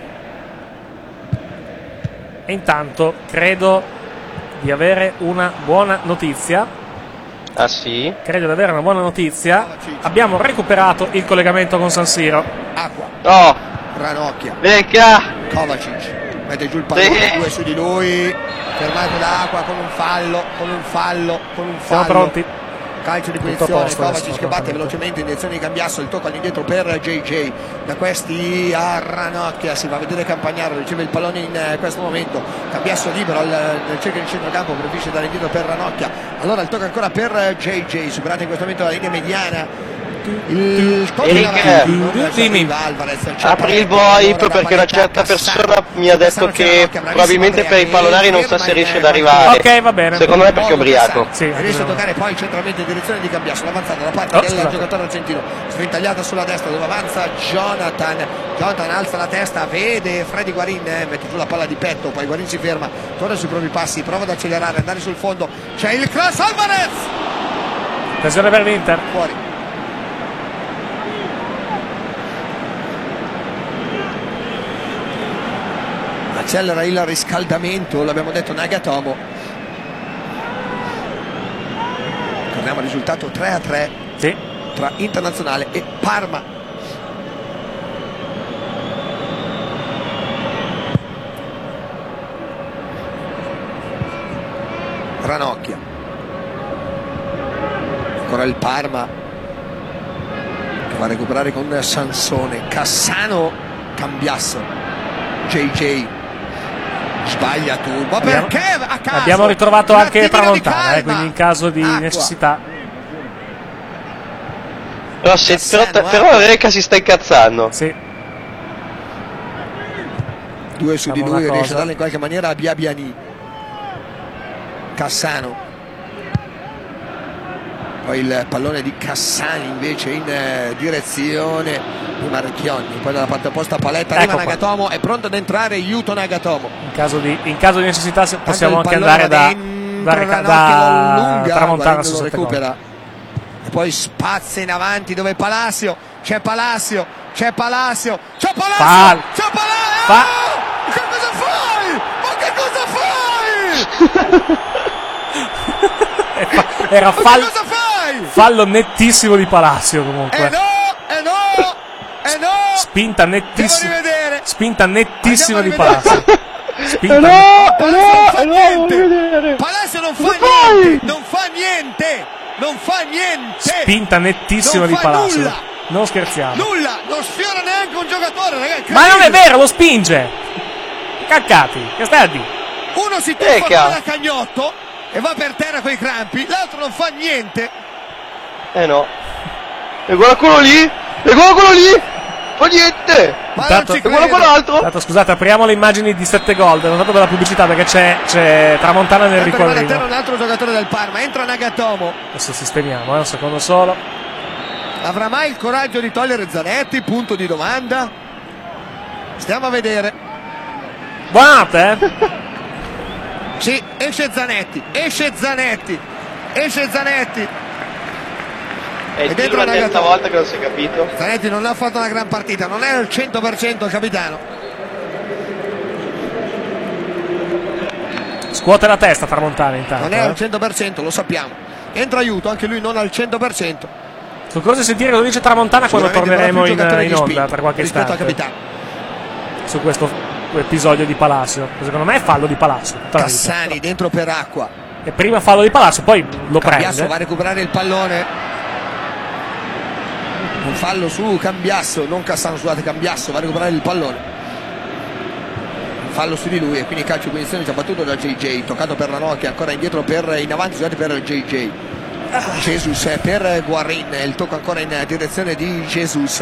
E intanto credo di avere una buona notizia. Ah sì? Credo di avere una buona notizia. Abbiamo recuperato il collegamento con San Siro. Acqua. Oh! Ranocchia. Venga! Kovacic. Mette giù il pallone, due su di lui. Fermato da Acqua con un fallo. Siamo pronti. Calcio di punizione, Kovacic che batte velocemente in direzione di Cambiasso, il tocco all'indietro per JJ, da questi a Ranocchia, si va a vedere Campagnaro, riceve il pallone in questo momento, Cambiasso libero nel cerchio di centrocampo, preferisce dare indietro per Ranocchia, allora il tocco ancora per JJ, superata in questo momento la linea mediana. Il Alvarez, apri il VoIP perché una certa persona mi ha detto che probabilmente per i pallonari non sa se riesce ad arrivare. Ok, va bene. Secondo me perché è ubriaco. Sì, riesce a toccare poi centralmente in direzione di Cambiasso, l'avanzata da parte del giocatore argentino, sventagliata sulla destra dove avanza Jonathan alza la testa, vede Freddy Guarin, mette giù la palla di petto, poi Guarin si ferma, torna sui propri passi, prova ad accelerare, andare sul fondo, c'è il cross, Alvarez, occasione per l'Inter, fuori. Accelera il riscaldamento, l'abbiamo detto, Nagatomo. Torniamo al risultato 3-3 sì, tra Internazionale e Parma. Ranocchia, ancora il Parma che va a recuperare con Sansone, Cassano, Cambiasso, JJ sbaglia Turbo, perché a caso abbiamo ritrovato anche Tramontana, quindi in caso di necessità. Però Reca si sta incazzando. Sì. Due su di lui, riesce a darle in qualche maniera a Biabiani. Cassano, poi il pallone di Cassani invece in direzione di Marchionni, poi dalla parte opposta Paletta, arriva Nagatomo, è pronto ad entrare Yuto Nagatomo. In caso di necessità possiamo anche andare da Tramontana su recupera. E poi spazia in avanti dove Palacio, c'è Palacio. Che cosa fai? Era fallo nettissimo di Palacio comunque. Spinta nettissima di Palacio. Palacio non fa niente. Spinta nettissima di Palacio. Non scherziamo. Nulla, non sfiora neanche un giocatore, ragazzi. Ma non è vero, lo spinge. Caccati, che stai a dire? Uno si tuffa da Cagnotto e va per terra coi crampi, l'altro non fa niente. No. E guarda quello lì. Fa niente. E guarda quell'altro. Scusate, apriamo le immagini di 7 gol. Ho notato della pubblicità perché c'è Tramontana nel riquadrino. Un altro giocatore del Parma, entra Nagatomo. Adesso sistemiamo, un secondo solo. Avrà mai il coraggio di togliere Zanetti? Punto di domanda. Stiamo a vedere. Buonanotte. Sì, esce Zanetti. È la terza volta che non si è capito. Zanetti non ha fatto una gran partita, non è al 100% il capitano. Scuote la testa Tramontana intanto. Non è al 100%, lo sappiamo. Entra Aiuto, anche lui non al 100%. Sono curioso di sentire cosa dice Tramontana quando torneremo in onda tra qualche istante su questo episodio di Palacio. Secondo me è fallo di Palacio. Cassani dentro per Acqua. E prima fallo di Palacio, poi lo prende. Va a recuperare il pallone. Un fallo su Cambiasso, non Cassano, scusate, Cambiasso va a recuperare il pallone. Un fallo su di lui e quindi calcio di punizione già battuto da JJ, toccato per Ranocchi, ancora indietro in avanti, scusate, per JJ. Jesus per Guarin, il tocco ancora in direzione di Jesus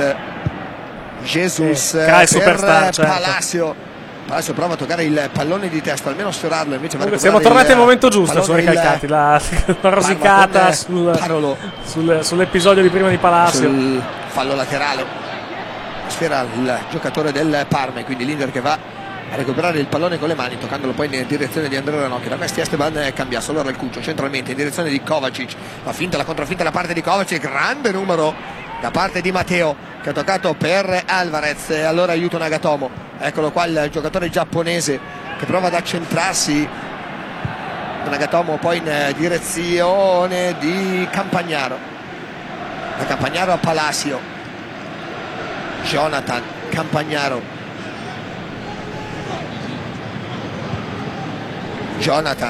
per Palacio. Palacio prova a toccare il pallone di testa, almeno sfiorarlo, invece siamo tornati al momento giusto, sono ricalcati la rosicata sull'episodio di prima di Palacio, sul fallo laterale. Sfiora il giocatore del Parma, quindi l'Inter che va a recuperare il pallone con le mani, toccandolo poi in direzione di Andrea Ranocchi. Da questi Esteban Cambiasso, allora il Cuccio centralmente in direzione di Kovacic, la finta, la controfinta da parte di Kovacic, grande numero da parte di Matteo che ha toccato per Alvarez, e allora aiuta Nagatomo, eccolo qua il giocatore giapponese che prova ad accentrarsi. Nagatomo poi in direzione di Campagnaro, da Campagnaro a Palacio, Jonathan Campagnaro, Jonathan.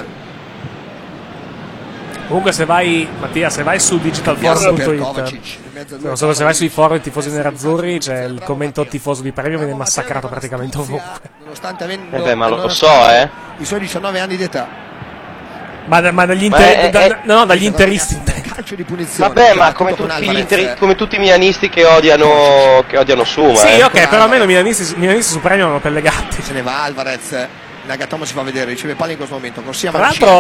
Comunque se vai, Mattia, se vai su digitalforum.it, non so, se vai sui forum tifosi nerazzurri, c'è il commento tifoso di Premio, viene massacrato praticamente ovunque. Nonostante avendo ma lo so, i suoi 19 anni d'età. Ma dagli interisti. Calcio di punizione. Vabbè, ma come tutti i milanisti che odiano Suma. Sì, ok, però almeno i milanisti su Premio hanno pelle gatti. Se ne va Alvarez. Nagatomo si fa vedere, riceve palla in questo momento. Corsia tra l'altro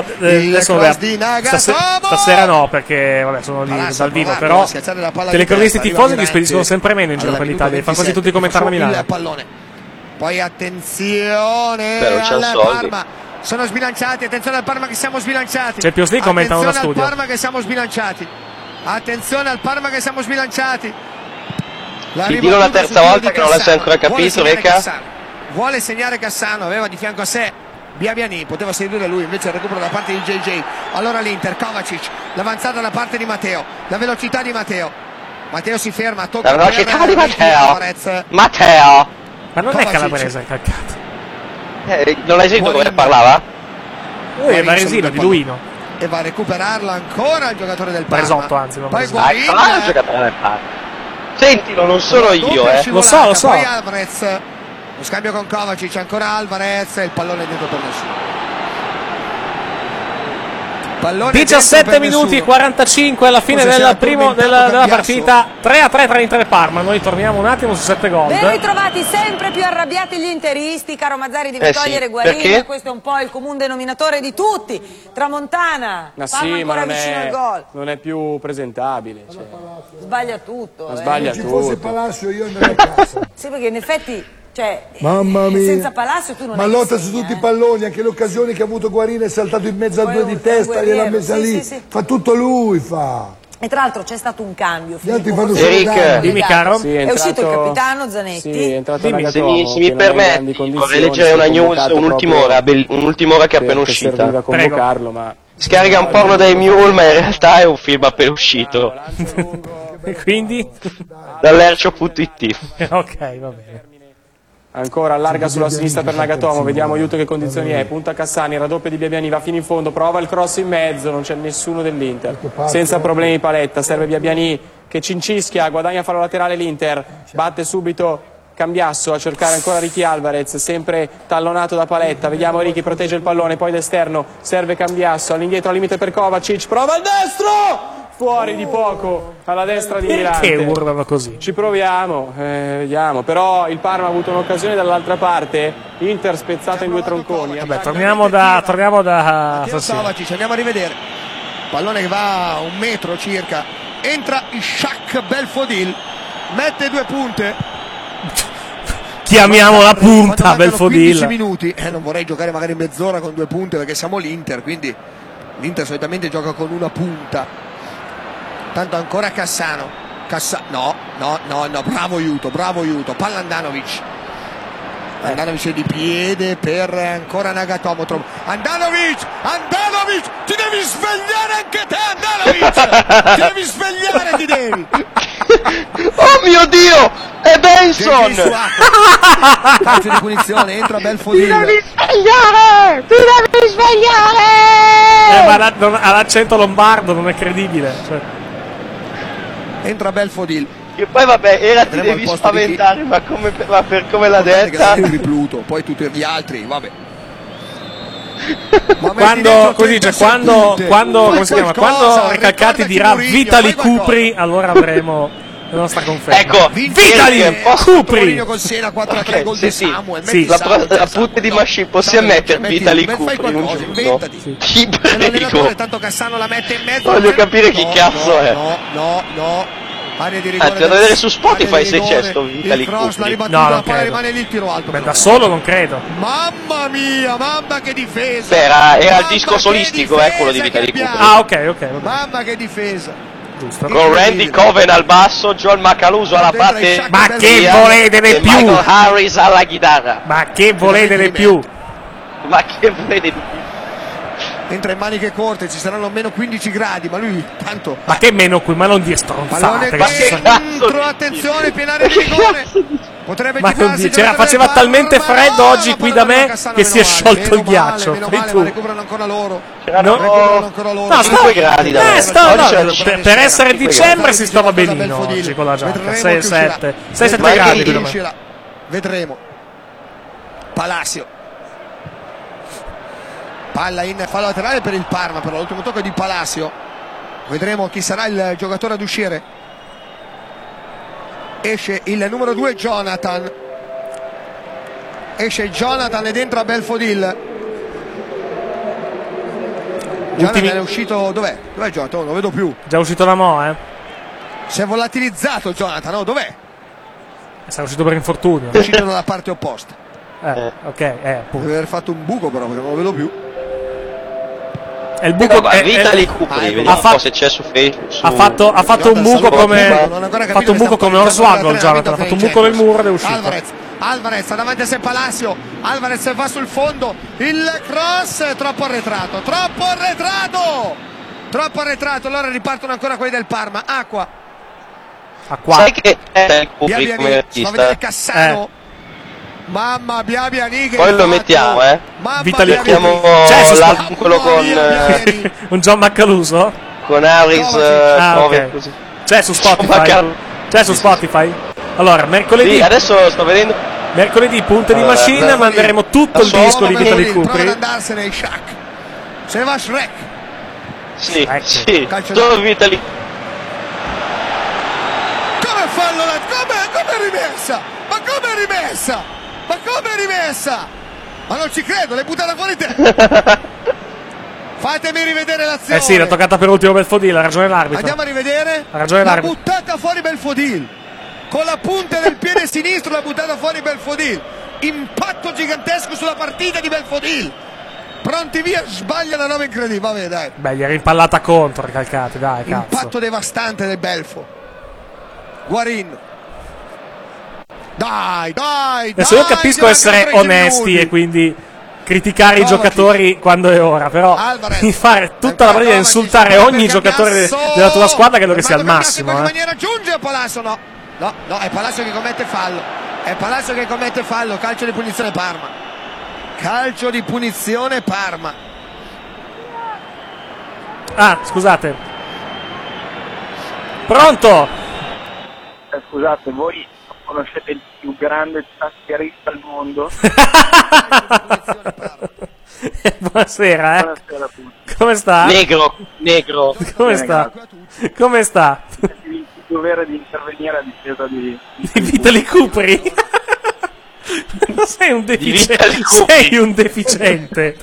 stasera no, perché vabbè, sono lì dal vivo, però telecronisti tifosi li spediscono sempre meno in giro per l'Italia, fanno quasi tutti i commentari a Milano. Poi attenzione al Parma, sono sbilanciati, attenzione al Parma che siamo sbilanciati. Champions League commentano da studio. Attenzione al Parma che siamo sbilanciati. Attenzione al Parma che siamo sbilanciati. Ti dillo la terza volta che non l'hai ancora capito, Reca. Vuole segnare Cassano, aveva di fianco a sé Biabiani, poteva sedurre lui, invece il recupero da parte di JJ. Allora l'Inter, Kovacic, l'avanzata da parte di Matteo, la velocità di Matteo. Matteo si ferma, tocca la velocità di Matteo. Matteo! Ma non Kovacic. È calabrese, è calcato. Non l'hai sentito come parlava? Lui è Varesino, di Luino. E va a recuperarla ancora il giocatore del Parma. Presotto, anzi, non poi Guarin. Il giocatore del Parma. Sentilo, non sono io, Lo so. Poi Alvarez. Lo scambio con Kovacic, ancora Alvarez, il pallone dentro per nessuno. 17 minuti e 45 alla fine della partita, 3-3 tra Inter e Parma. Noi torniamo un attimo su 7 gol. Ben ritrovati, sempre più arrabbiati gli interisti, caro Mazzari, devi togliere Guarin, questo è un po' il comune denominatore di tutti. Tramontana, Parma ancora vicino al gol. Non è più presentabile. Cioè. Sbaglia tutto. Se ci fosse Palacio io andrei a casa. Sì, perché in effetti... Cioè, mamma mia, senza Palacio tu non ma lotta su tutti i palloni, anche le occasioni che ha avuto Guarin, è saltato in mezzo a due di testa, gliel'ha messa lì, fa tutto lui, fa. E tra l'altro c'è stato un cambio. Dimmi caro. È uscito il capitano Zanetti. Sì, è entrato se mi permetti, vorrei leggere una news, un'ultima ora che è appena uscita. Convocarlo, ma scarica un porno dai Mule, ma in realtà è un film appena uscito. E quindi? Dall'ercio.it. Ok, va bene. Ancora allarga sulla sinistra per Nagatomo, vediamo aiuto che condizioni è, punta Cassani, raddoppia di Biabiani, va fino in fondo, prova il cross in mezzo, non c'è nessuno dell'Inter, senza problemi Paletta, serve Biabiani che cincischia, guadagna fallo laterale l'Inter, batte subito Cambiasso a cercare ancora Ricky Alvarez, sempre tallonato da Paletta, vediamo Ricky protegge il pallone, poi d'esterno serve Cambiasso, all'indietro al limite per Kovacic, prova il destro! Fuori di poco alla destra di Mirante. Perché urlano così? Ci proviamo, vediamo. Però il Parma ha avuto un'occasione dall'altra parte. Inter spezzata in due tronconi. Vabbè, torniamo da Kovacic, andiamo a rivedere. Pallone che va a 1 metro circa. Entra Ishak Belfodil, mette 2 punte. Chiamiamo la punta Belfodil. 15 minuti. Non vorrei giocare magari mezz'ora con 2 punte perché siamo l'Inter, quindi l'Inter solitamente gioca con 1 punta. Tanto ancora Cassano. No, bravo aiuto, palla Andanovic. Andanovic è di piede per ancora Nagatomo. Andanovic, ti devi svegliare anche te, Andanovic. Ti devi svegliare, ti devi. Oh mio Dio, è Benson. Calcio di punizione, entra Belfodil. Ti devi svegliare. Ma all'accento lombardo non è credibile, cioè. Entra Belfodil, Che poi vabbè, ti devi spaventare, ma per come l'ha detta. Ripluto, poi tutti gli altri, vabbè. Quando come si chiama? Quando Recalcati dirà Vitali Cupri, allora avremo la nostra conferma. Ecco, Vitali Cupri con Siena 4-3 gol di Samuel. La punta di Machine possiamo mettere Vitali Cupri in un giorno. Ti prego. Tanto Cassano la mette in mezzo. Voglio capire chi cazzo è. No. Area di rigore. C'è da vedere su Spotify se c'è sto Vitali Cupri. No, non credo. Rimane lì il tiro alto. Beh, da solo non credo. Mamma mia, mamma che difesa. Beh, era il disco solistico, quello di Vitali Cupri. Ah, ok. Mamma che difesa. Giusto. Con Randy Coven al basso, John Macaluso alla parte. Ma che volete di più? Michael Harris alla chitarra. Ma che volete di più? Ma che volete di più? Entra in maniche corte, ci saranno meno 15 gradi, ma lui tanto. Ma che meno qui, ma non dire stronzate. Attenzione, pienare di rigore. Potrebbe faceva talmente freddo oggi qui da me che si è sciolto il ghiaccio. Recuperano ancora loro. No, 5 gradi da per essere dicembre si stava benino oggi con la giacca. 6-7 gradi. Vedremo. Palacio. Palla in fallo laterale per il Parma, però l'ultimo tocco è di Palacio. Vedremo chi sarà il giocatore ad uscire. Esce il numero 2 Jonathan. Esce Jonathan e dentro a Belfodil. Jonathan è uscito. Dov'è Jonathan? Non lo vedo più. Già uscito da Mo', Si è volatilizzato Jonathan, no? Dov'è? È uscito per infortunio. È uscito dalla parte opposta. Ok, deve aver fatto un buco però, perché non lo vedo più. È il buco Vitali Cupri, vediamo se c'è su Facebook. Ha fatto un buco come Oswaldo, Jonathan. Ha fatto un buco nel muro ed è uscito. Alvarez ha davanti a sé Palacio. Alvarez va sul fondo. Il cross è troppo arretrato. Allora ripartono ancora quelli del Parma. Acqua. Sai che è il Cupri come artista? Fa vedere Cassano. Mamma Biabiani, poi lo mettiamo, Vitali mettiamo quello con un John Macaluso con Harris okay. C'è su Spotify. Allora, mercoledì adesso sto vedendo mercoledì punte di Machine, manderemo tutto il disco di Vitali Cupri. Prova ad andarsene Shaq. Se ne va Shrek. Sì, solo Vitali. Come fallo come è rimessa? Ma non ci credo, l'hai buttata fuori te. Fatemi rivedere l'azione. Sì, l'ha toccata per ultimo Belfodil, ha ragione l'arbitro. Andiamo a rivedere. Ha ragione l'arbitro. L'ha buttata fuori Belfodil. Con la punta del piede sinistro l'ha buttata fuori Belfodil. Impatto gigantesco sulla partita di Belfodil. Pronti via, sbaglia la 9 incredibile. Vabbè, dai. Beh, gli era impallata contro, Recalcati, dai, cazzo. Impatto devastante del Belfo. Guarin. Dai. Adesso io capisco essere onesti e quindi criticare i giocatori quando è ora, però di fare tutta la partita e insultare ogni giocatore della tua squadra credo che sia al massimo. In maniera giunge a Palacio, no, è Palacio che commette fallo. Calcio di punizione Parma. Ah, scusate. Pronto? Scusate, voi conoscete il più grande tastierista al mondo? Buonasera, Buonasera a tutti. Come sta? Negro. Come sta? Il dovere di intervenire a difesa di Vitali Cupri. Sei un deficiente.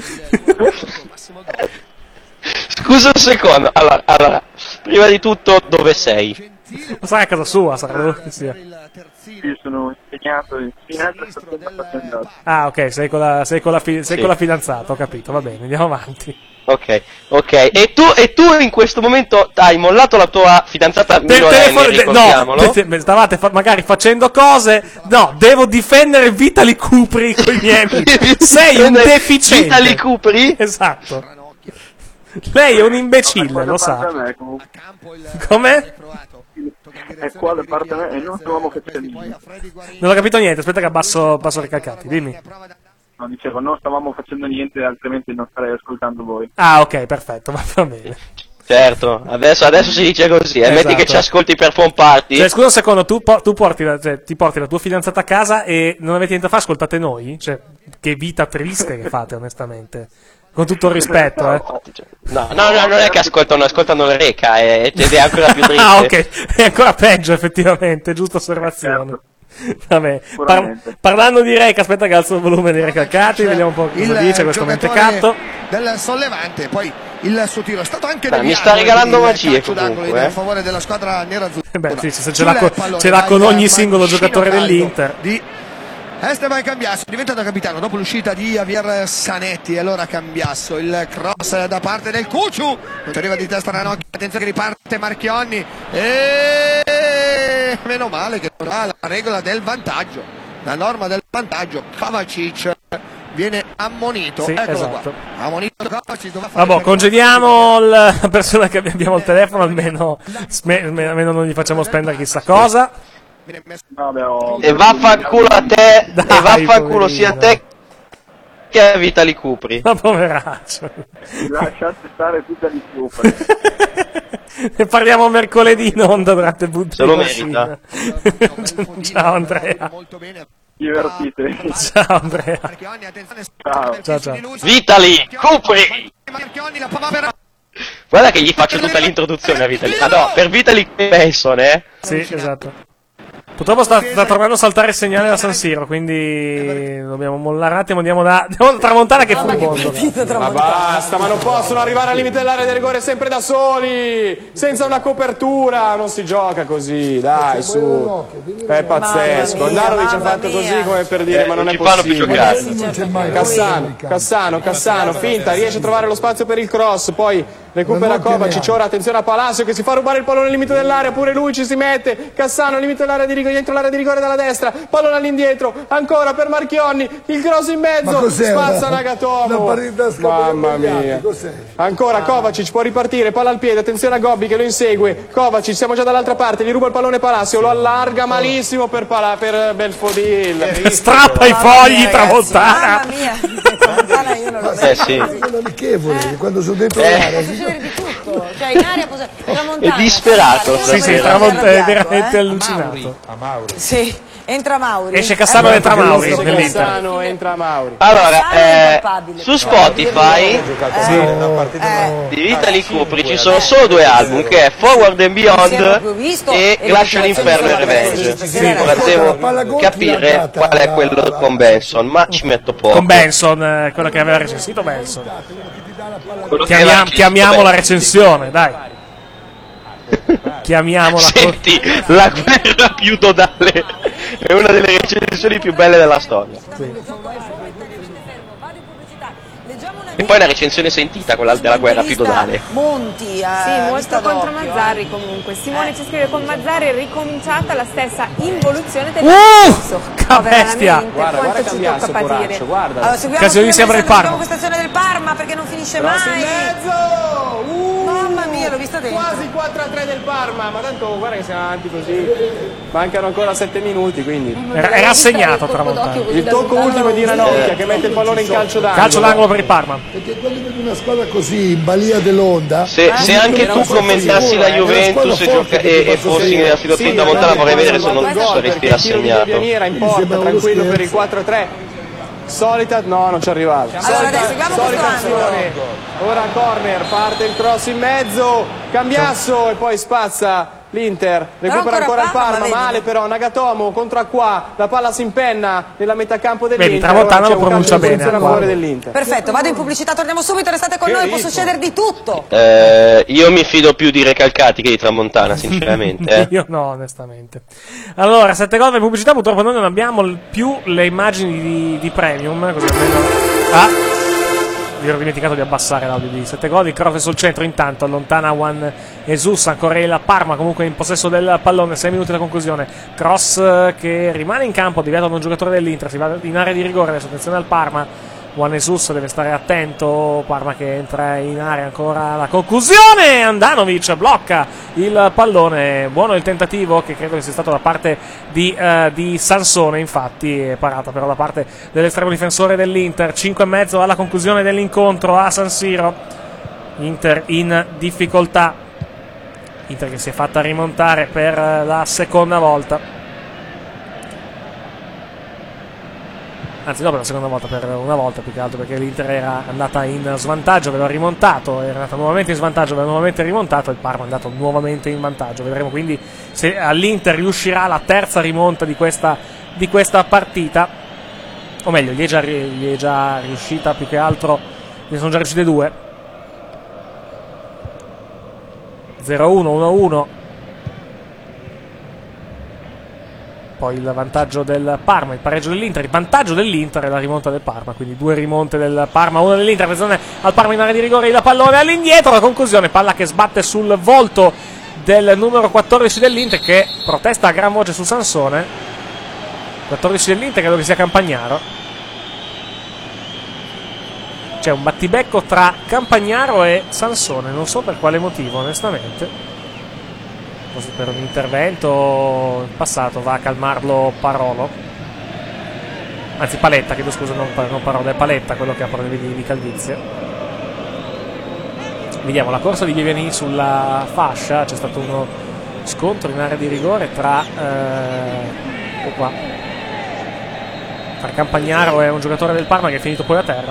Scusa un secondo. Allora, prima di tutto, dove sei? Lo sai a casa sua, sarà che sia. Io sono impegnato in fidanzato. Ah, ok, sei con la fidanzata, ho capito, va bene, andiamo avanti. Ok. E tu in questo momento hai mollato la tua fidanzata minorenne, ricordiamolo. No, stavate magari facendo cose. No, devo difendere Vitali Cupri con i miei amici. Sei un deficiente. Vitali Cupri? Esatto. Lei è un imbecille, lo sa. Come? È qua da parte me e non stavamo facendo niente. Non ho capito niente, aspetta che abbasso Recalcati, dimmi. No, dicevo, non stavamo facendo niente, altrimenti non starei ascoltando voi. Ah, ok, perfetto, va bene. Certo, adesso si dice così, Esatto. Metti che ci ascolti per pomparti. Cioè, scusa un secondo, tu porti ti porti la tua fidanzata a casa e non avete niente da fare, ascoltate noi? Cioè, che vita triste che fate, onestamente. Con tutto il rispetto, No, non è che ascoltano le Reca, ed è ancora più triste. Ah, ok, è ancora peggio, effettivamente, giusta osservazione. Vabbè, parlando di Reca, aspetta che alzo il volume dei recalcati, vediamo un po' cosa dice questo mentecatto. Del sollevante, poi il suo tiro è stato anche mi sta regalando magie comunque, a favore della squadra nerazzurra. Beh, sì, se ce l'ha con ogni singolo giocatore dell'Inter. Di Esteban Cambiasso, diventato capitano dopo l'uscita di Javier Zanetti. E allora Cambiasso, il cross da parte del Cucciu, non arriva di testa Ranocchi, attenzione che riparte Marchionni e meno male che non ha la regola del vantaggio, la norma del vantaggio. Kovacic viene ammonito, sì, eccolo esatto. qua, ammonito Kovacic, doveva fare vabbè, congediamo la persona che abbiamo al telefono, almeno non gli facciamo spendere chissà cosa. E vaffanculo a te, e vaffanculo sia a te che a Vitali Cupri. Ma poveraccio. Lasciate stare Vitali Cupri. Ne parliamo mercoledì in onda durante il punto. Se lo merita. Ciao Andrea. Divertitevi. Ciao Andrea. Ciao. Vitali Cupri. Guarda che gli faccio tutta l'introduzione a Vitali. Ah no, per Vitali Benson, Sì, esatto. Purtroppo sta tornando a saltare il segnale da San Siro, quindi dobbiamo mollare un attimo, andiamo da Tramontana che fu mondo. Ma basta, ma non possono arrivare al limite dell'area del rigore sempre da soli, senza una copertura, non si gioca così, dai, su. È pazzesco. Andanovic ha fatto così come per dire, ma non è possibile. Cassano, finta, riesce a trovare lo spazio per il cross, poi recupera Kovacic, ora attenzione a Palacio che si fa rubare il pallone al limite dell'area, pure lui ci si mette, Cassano al limite dell'area di rigore, dentro l'area di rigore dalla destra, pallone all'indietro, ancora per Marchionni, il cross in mezzo, spazza Nagatomo, mamma mia, ancora Kovacic può ripartire, palla al piede, attenzione a Gobbi che lo insegue, Kovacic, siamo già dall'altra parte, gli ruba il pallone Palacio, lo allarga malissimo per Belfodil, strappa i fogli Tramontana, mamma mia, Tramontana io non lo so. Sì. Sono amichevoli, quando sono dentro l'area Di tutto, cioè in aria Tramontana è disperato. Sì, Tramontana è veramente allucinato. Sì, entra Mauri. Esce Cassano, entra Mauri. Cassano, entra Mauri. Allora, su Spotify di Vitali Cupri ci sono solo 2 album, che è Forward and Beyond e Glacial Inferno e Revenge. Ora devo capire qual è quello con Benson, ma ci metto poco. Con Benson, quello che aveva recensito Benson. Chiamiamo la recensione, dai. Chiamiamola. Senti, la guerra più totale è una delle recensioni più belle della storia. E poi una recensione sentita, quella della guerra più totale. Monti, sì, molto contro Mazzarri comunque. Simone ci scrive: con Mazzarri è ricominciata la stessa involuzione del discorso. Che bestia! Quanto ci tocca patire. Allora, Occasioni sempre il Parma. questa azione del Parma perché non finisce mai. In mezzo! Mamma mia, l'ho vista dentro. Quasi 4-3 del Parma, ma tanto guarda che siamo avanti così. Mancano ancora 7 minuti, quindi. Era assegnato Tramontana. Il tocco ultimo è di Ranocchia che mette il pallone in calcio d'angolo. Calcio d'angolo per il Parma. Perché quando vedi una squadra così in balia dell'onda, se anche tu commentassi la Juventus e fossi nella situazione di Tramontana, vorrei vedere se non saresti rassegnato. Pianiera in porta, tranquillo per il 4-3. Solita, no, non ci arrivava. Allora adesso seguiamo questo azione. Ora corner, parte il cross in mezzo, Cambiasso e poi spazza l'Inter, recupera ancora il Parma, male però Nagatomo contro Acqua, la palla si impenna nella metà campo dell'Inter. Vedi, Tramontana lo pronuncia bene a favore dell'Inter. Perfetto, vado in pubblicità, torniamo subito, restate con noi, può succedere di tutto. Io mi fido più di Recalcati che di Tramontana, sinceramente. Io no, onestamente. Allora, 7 gol in pubblicità, purtroppo noi non abbiamo più le immagini di Premium, così almeno... mi ero dimenticato di abbassare l'audio di 7 gol. Il cross sul centro, intanto allontana Juan Jesus, ancora il Parma comunque in possesso del pallone, 6 minuti da conclusione. Cross che rimane in campo, deviato da un giocatore dell'Inter, si va in area di rigore, adesso attenzione al Parma. Juan Jesus deve stare attento, Parma che entra in area, ancora la conclusione, Andanovic blocca il pallone, buono il tentativo che credo che sia stato da parte di Sansone, infatti è parata però da parte dell'estremo difensore dell'Inter. 5,5 alla conclusione dell'incontro a San Siro. Inter in difficoltà, Inter che si è fatta rimontare per la seconda volta, anzi no, per la seconda volta, per una volta più che altro, perché l'Inter era andata in svantaggio, aveva rimontato, era andata nuovamente in svantaggio, aveva nuovamente rimontato, e il Parma è andato nuovamente in vantaggio. Vedremo quindi se all'Inter riuscirà la terza rimonta di questa partita, o meglio, gli è già riuscita, più che altro ne sono già riuscite 2. 0-1, 1-1. Poi il vantaggio del Parma, il pareggio dell'Inter, il vantaggio dell'Inter e la rimonta del Parma, quindi 2 rimonte del Parma, 1 dell'Inter, attenzione al Parma in area di rigore, il pallone all'indietro, la conclusione, palla che sbatte sul volto del numero 14 dell'Inter, che protesta a gran voce su Sansone. 14 dell'Inter, credo che sia Campagnaro. C'è un battibecco tra Campagnaro e Sansone, non so per quale motivo onestamente. Forse per un intervento in passato va a calmarlo Parolo, anzi Paletta, chiedo scusa, non Parolo, è Paletta quello che ha problemi di calvizie. Vediamo la corsa di Biabiani sulla fascia, c'è stato uno scontro in area di rigore tra Campagnaro e un giocatore del Parma che è finito poi a terra,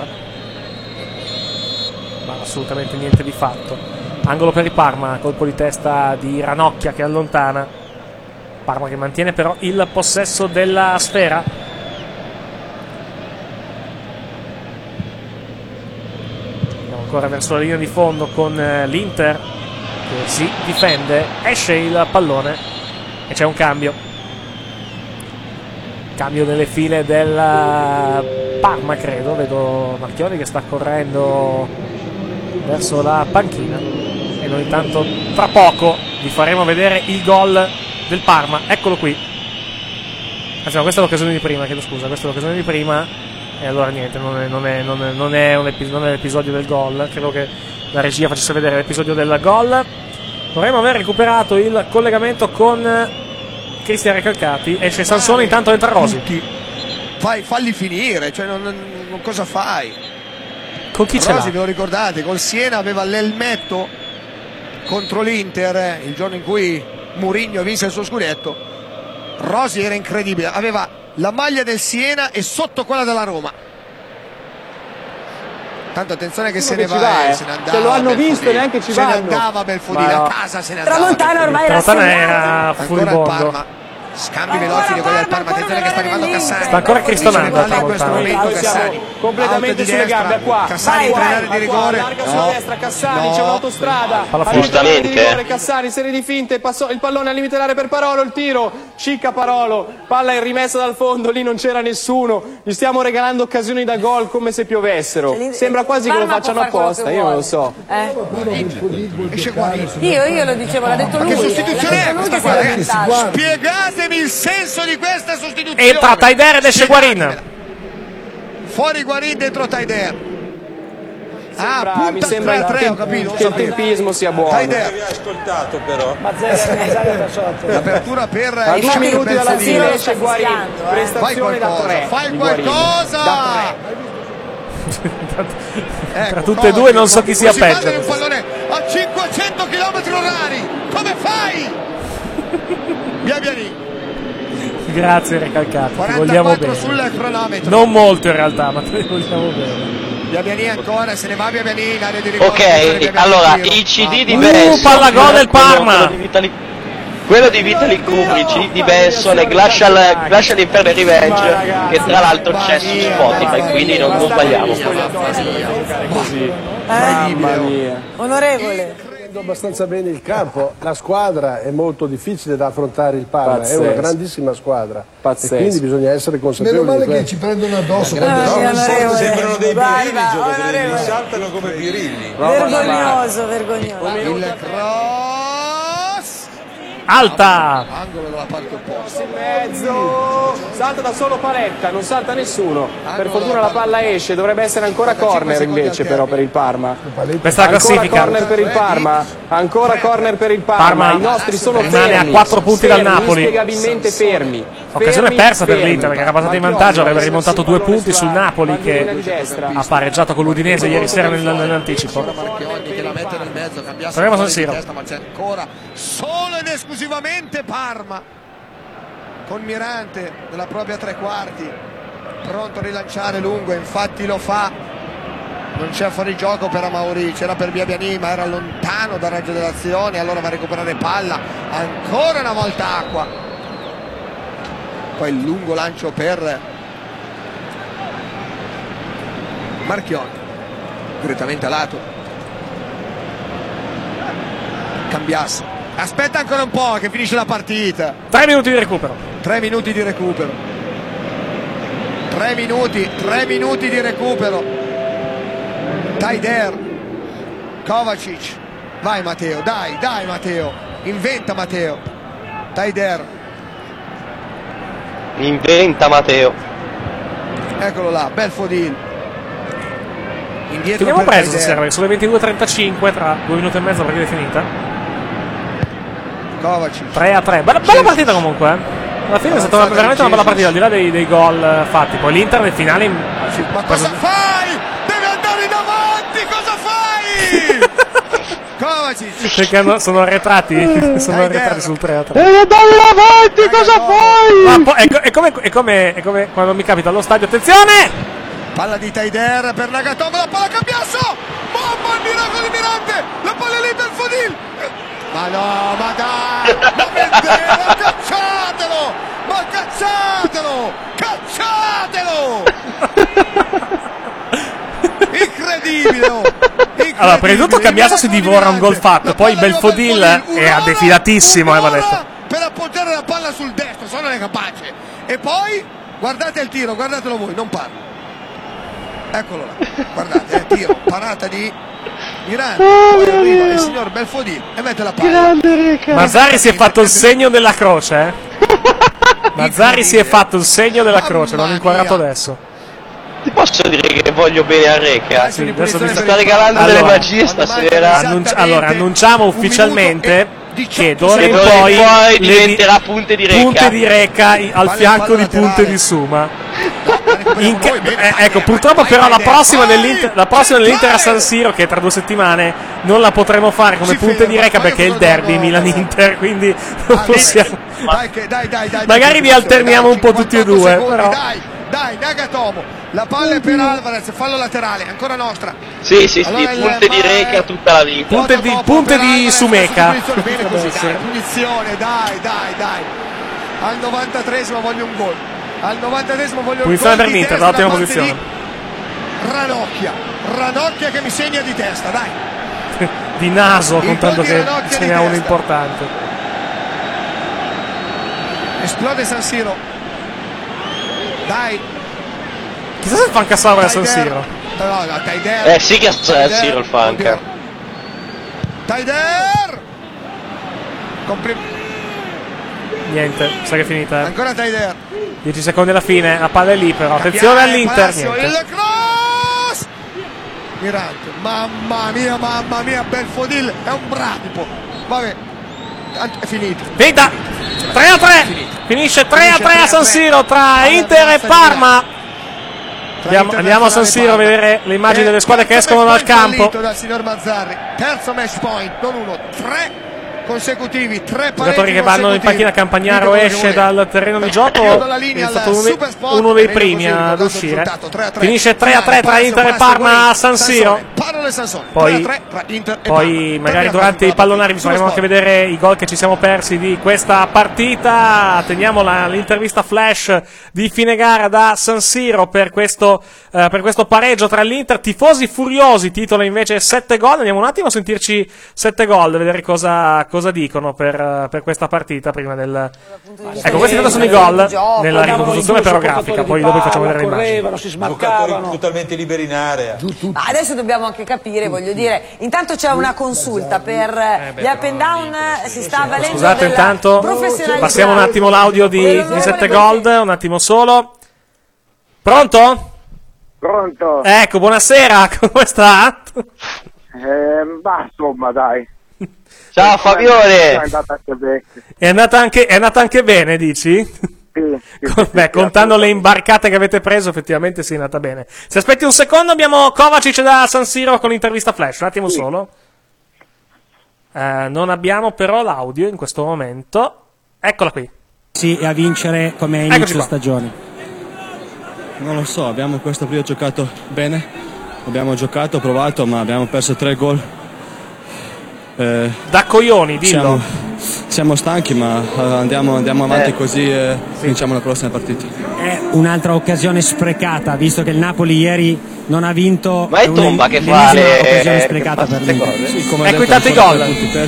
ma assolutamente niente di fatto. Angolo per il Parma, colpo di testa di Ranocchia che allontana. Parma che mantiene però il possesso della sfera. Andiamo ancora verso la linea di fondo con l'Inter che si difende, esce il pallone e c'è un cambio nelle file del Parma, credo. Vedo Marchioni che sta correndo verso la panchina. E noi intanto tra poco vi faremo vedere il gol del Parma. Eccolo qui. Anzi no, questa è l'occasione di prima, chiedo scusa, questa è l'occasione di prima. E allora niente, non è l'episodio del gol. Credo che la regia facesse vedere l'episodio del gol. Dovremmo aver recuperato il collegamento con Cristian Recalcati. Esce Sansone, intanto entra Rosi. Falli finire, cioè cosa fai? Con chi ce l'ha? Rosi, ve lo ricordate? Col Siena aveva l'elmetto contro l'Inter, il giorno in cui Mourinho vinse il suo scudetto. Rosi era incredibile, aveva la maglia del Siena e sotto quella della Roma. Tanto attenzione che se ne va, se ne andava. Se lo hanno visto neanche ci vanno. Se ne andava Belfodino, a casa se ne andava. Tramontana ormai era furibondo. Scambi veloci di quelli del Parma, attenzione che sta arrivando Cassani. Sta ancora cristonando in questo momento Cassani. Completamente sulle gambe, qua. Cassani in area di rigore. Larga sulla destra, Cassani, c'è un'autostrada. Giustamente. Cassani, serie di finte, il pallone al limite dell'area per Parolo, il tiro. Cicca Parolo, palla è rimessa dal fondo, lì non c'era nessuno. Gli stiamo regalando occasioni da gol come se piovessero. Sembra quasi che lo facciano apposta, io non lo so. Esce Guarini. Io lo dicevo, l'ha detto lui. Ma che sostituzione è questa qua? Spiegatemi il senso di questa sostituzione. Entra Taider ed esce Guarin. Fuori Guarin, dentro Taider. Mi sembra 3, ho capito, che il tempismo sia buono. Taider. Ascoltato però. L'apertura per a 2 minuti dalla fine esce Guarin. Prestazione da 3. Fai qualcosa. Tra tutte e due non so chi sia peggio. Un pallone a 500 km/h. Come fai? Biabiani. Grazie Recalcati, ti vogliamo bene. Sul cronometro. Non molto in realtà, ma ti vogliamo bene. Biabiani ancora, se ne va Biabiani in area di rigore. Ok, allora il CD di Benson, pallagol del Parma. Quello di Vitali Kupri, il CD di Benson e Glacial Inferno Revenge, che tra l'altro c'è su Spotify, quindi non sbagliamo. Mamma mia. Onorevole. Abbastanza bene il campo, la squadra è molto difficile da affrontare, il Parma è una grandissima squadra. Pazzesco. E quindi bisogna essere consapevoli. Meno male che ci prendono addosso. Sembrano dei birilli i giocatori, saltano come birilli. Vergognoso. Il cross alta, angolo della parte opposta in mezzo, salta da solo Paletta, non salta nessuno. Per fortuna la palla esce, dovrebbe essere ancora corner invece però per il Parma. Questa è la classifica. Corner per il Parma, ancora corner per il Parma. I nostri sono rimane fermi, a 4 punti dal Napoli, inspiegabilmente fermi. Occasione persa per l'Inter, perché era passata in vantaggio, avrebbe rimontato 2 punti sul Napoli che ha pareggiato con l'Udinese ieri sera nell'anticipo. Torniamo a San Siro. Ma c'è ancora solo ed esclusivamente Parma con Mirante nella propria tre quarti, pronto a rilanciare lungo, infatti lo fa. Non c'è fuorigioco per Amauri, c'era per Biabiani, ma era lontano dal raggio dell'azione, allora va a recuperare palla, ancora una volta Acqua. Poi il lungo lancio per Marchioni, direttamente a lato. Cambiasse, aspetta ancora un po' che finisce la partita. 3 minuti di recupero. 3 minuti di recupero. 3 minuti di recupero. Taider, Kovacic, vai Matteo, dai Matteo, inventa Matteo. Taider, inventa Matteo. Eccolo là, Belfodil. Indietro. Teniamo preso stasera, sulle 22:35, tra 2 minuti e mezzo la partita è finita. Kovacic. 3-3, bella partita comunque. Alla fine è stata veramente una bella partita, al di là dei gol fatti. Poi l'Inter nel finale. Ma cosa fai? Devi andare in avanti, cosa fai? Kovacic. Perché sono arretrati? Sono arretrati sul 3-3. Devi andare in avanti, cosa fai? È come quando mi capita allo stadio. Attenzione! Palla di Taider per Nagatomo, la palla Cambiasso. Bomba, il miracolo di Mirante. La palla è lì per Fodil. Ma no, ma dai, ma Mendera, cacciatelo! Ma cacciatelo! Incredibile! Allora, prima di tutto Cambiasso si divora un gol fatto, poi Belfodil è defilatissimo, va detto. Per appoggiare la palla sul destro, se non è capace. E poi, guardate il tiro, guardatelo voi, non parlo. Eccolo là, guardate, il tiro, parata di Mirante, poi arriva il signor Belfodil e mette la palla. Mazzarri si è fatto il segno della croce, Mazzarri si è fatto il segno della croce, l'hanno inquadrato adesso. Ti posso dire che voglio bene a Reca? Sì, adesso mi sta regalando delle magie stasera. Allora, annunciamo ufficialmente che d'ora in poi diventerà Punte di Reca. Punte di Reca al fianco di Punte di Suma. Ecco, purtroppo però la prossima dell'Inter a San Siro, che è tra 2 settimane, non la potremo fare come Punte di Reca perché è il derby Milan-Inter, quindi non possiamo. Magari vi alterniamo un po' tutti e due, però. Dai, Nagatomo, la palla è per Alvarez, fallo laterale, ancora nostra. Sì, allora Punte di Reca tutta la vita. Punte di Sumeca. Punizione, dai. Al 93esimo voglio un gol. Al 93esimo voglio un punizione gol. Per l'Inter, dall'ottima posizione. Ranocchia che mi segna di testa, dai. Di naso, contando che ce n'è uno importante. Esplode San Siro. Dai. Chissà se il Fancasauro è a San Siro. No, Taider. Sì che è a San Siro il Fanca. Taider. Niente, sa che è finita. Ancora Taider. 10 secondi alla fine, la palla è lì però. Attenzione all'Inter. Il cross. Mirante. Mamma mia, Belfodil è un bradipo. Vabbè. È finito. Finita. 3-3. Finisce 3-3 a San Siro tra Inter e Parma. Andiamo a San Siro a vedere le immagini delle squadre che escono dal campo. Dal signor Mazzarri. Terzo match point, non uno, 3 consecutivi, 3 giocatori che vanno in panchina. Campagnaro esce dal terreno di gioco, è stato uno dei primi ad uscire. Finisce 3-3 tra Inter e Parma a San Siro. Poi magari durante i pallonari vi faremo anche vedere i gol che ci siamo persi di questa partita. Teniamo l'intervista flash di fine gara da San Siro per questo pareggio tra l'Inter. Tifosi furiosi titola invece 7 gol. Andiamo un attimo a sentirci 7 gol, a vedere cosa dicono per questa partita prima del. Ecco, questi sono i gol nella ricostruzione però grafica, poi dopo vi facciamo vedere le immagini. Si smarcavano, totalmente liberi in area. Adesso dobbiamo anche capire, voglio dire, intanto c'è una consulta per gli up and down, si sta avvalendo. Scusate, intanto passiamo un attimo l'audio di 7 Gold, un attimo solo. Pronto? Pronto. Ecco, buonasera, come sta? Insomma, dai. Ciao Fabione! È andata anche bene. È andata anche bene, dici? Beh, contando le imbarcate che avete preso, effettivamente sì, è andata bene. Se aspetti un secondo, abbiamo Kovacic da San Siro con l'intervista flash. Un attimo solo. Non abbiamo però l'audio in questo momento. Eccola qui. Sì, e a vincere come inizio stagione. Non lo so, abbiamo questo periodo giocato bene. Abbiamo giocato, provato, ma abbiamo perso 3 gol. Da coglioni, dillo. Siamo stanchi, ma andiamo avanti così e vinciamo la prossima partita. È un'altra occasione sprecata, visto che il Napoli ieri non ha vinto. Ma è Tomba che fa occasione sprecata per l'Inter. Ecco i tanti gol.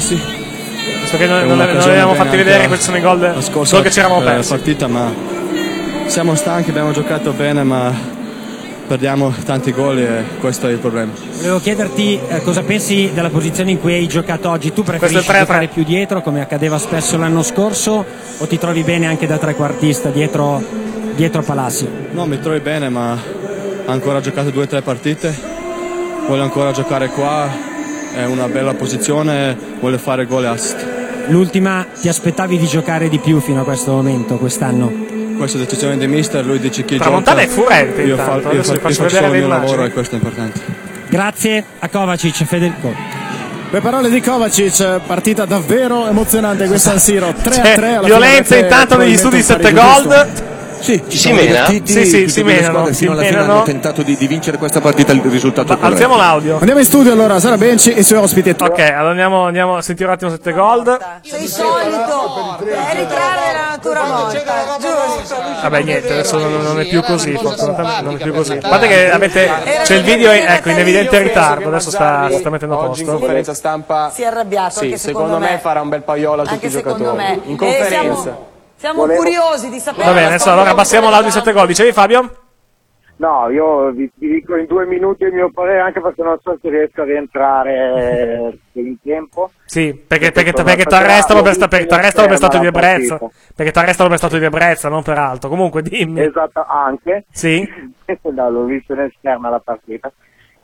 Visto che non avevamo fatti vedere, questi sono i gol che ci eravamo persi. Partita, ma siamo stanchi, abbiamo giocato bene, ma perdiamo tanti gol e questo è il problema. Volevo chiederti cosa pensi della posizione in cui hai giocato oggi. Tu preferisci giocare più dietro, come accadeva spesso l'anno scorso, o ti trovi bene anche da trequartista dietro Palacio? No, mi trovi bene, ma ho ancora giocato 2 o 3 partite, voglio ancora giocare qua, è una bella posizione, voglio fare gol e assist. L'ultima, ti aspettavi di giocare di più fino a questo momento, quest'anno? Questa è decisione del mister, lui dice chi Tramontana gioca. È furente io intanto, faccio solo il mio lavoro e questo è importante. Grazie a Kovacic, Federico. Le parole di Kovacic, partita davvero emozionante questa San Siro, 3-3. Violenza intanto negli studi 7 gol. Sì, si menano. Sì, si menano. Fino alla fine hanno tentato di vincere questa partita, il risultato è corretto. Alziamo l'audio. Andiamo in studio allora, Sara Benci e i suoi ospiti. Ok, allora andiamo a sentire un attimo 7 gol. Sei solito, è ritrarre la natura morta, giusto? Vabbè, niente, adesso non è più così, fortunatamente non è più così. Guardate che c'è il video, ecco, in evidente ritardo, adesso sta mettendo a Oggi in posto. conferenza stampa Si è arrabbiato, sì, anche secondo me farà un bel paiola a tutti i giocatori. In conferenza. Siamo curiosi di sapere. Va bene, adesso allora abbassiamo l'audio 7 gol. Dicevi Fabio? No, io vi dico in 2 minuti il mio parere, anche perché non so se riesco a rientrare in tempo. Sì, perché ti arrestano per stato di ebbrezza. Perché ti arrestano per stato di ebbrezza, non per altro. Comunque dimmi. Esatto, anche. Sì. No, l'ho visto in esterna la partita.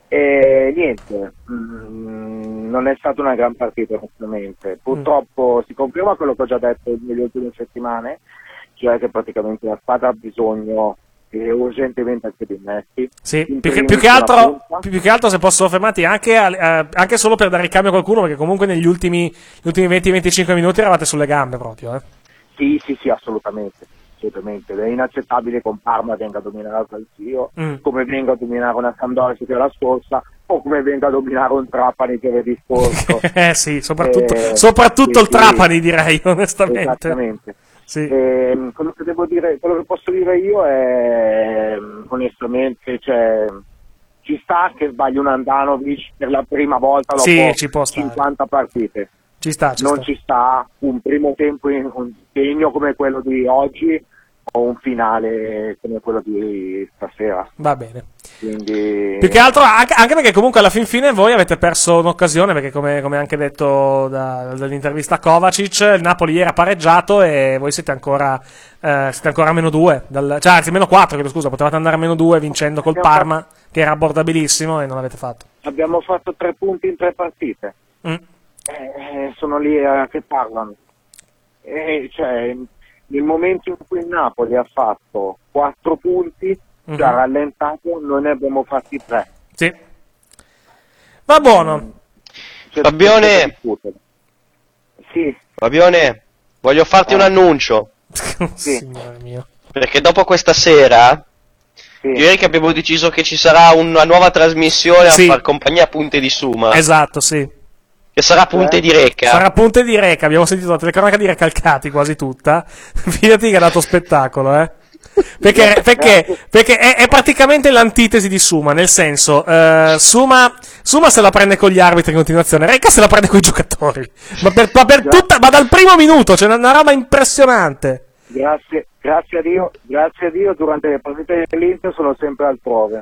E niente, non è stata una gran partita onestamente. Purtroppo si conferma quello che ho già detto nelle ultime settimane, cioè che praticamente la squadra ha bisogno urgentemente anche di innesti. Sì, più che altro se posso fermarti anche solo per dare il cambio a qualcuno, perché comunque negli ultimi 20-25 minuti eravate sulle gambe proprio. Sì, assolutamente. È inaccettabile che un Parma venga a dominare il Calcio, come venga a dominare una Sampdoria che la scorsa, o come venga a dominare un Trapani che vedi scorso. Sì, soprattutto il Trapani, direi, onestamente. Esattamente. Sì. Quello che posso dire io è onestamente, cioè, ci sta che sbagli un Andanovic per la prima volta dopo 50 partite. Non ci sta un primo tempo in un impegno come quello di oggi o un finale come quello di stasera. Va bene. Quindi... Più che altro anche perché comunque alla fin fine voi avete perso un'occasione, perché come anche detto dall'intervista a Kovacic, il Napoli ieri ha pareggiato e voi siete ancora a -2, anzi -4, scusa, potevate andare a -2 vincendo col Parma, che era abbordabilissimo, e non l'avete fatto. Abbiamo fatto 3 punti in 3 partite. Sono lì che parlano. Cioè, nel momento in cui il Napoli ha fatto 4 punti, già rallentato, noi ne abbiamo fatti 3. Sì. Va buono. Fabione. Sì. Fabione, voglio farti un annuncio. Signore mio. Perché dopo questa sera, ieri che abbiamo deciso che ci sarà una nuova trasmissione a far compagnia a Punte di Suma. Esatto, sì. Che sarà Punte di Reca. Sarà Punte di Reca, abbiamo sentito la telecronaca di Recalcati quasi tutta. Fidati che ha dato spettacolo, Perché è praticamente l'antitesi di Suma, nel senso, Suma se la prende con gli arbitri in continuazione, Reca se la prende con i giocatori. Ma dal primo minuto, c'è una roba impressionante. Grazie a Dio, durante le partite dell'Inter sono sempre altrove.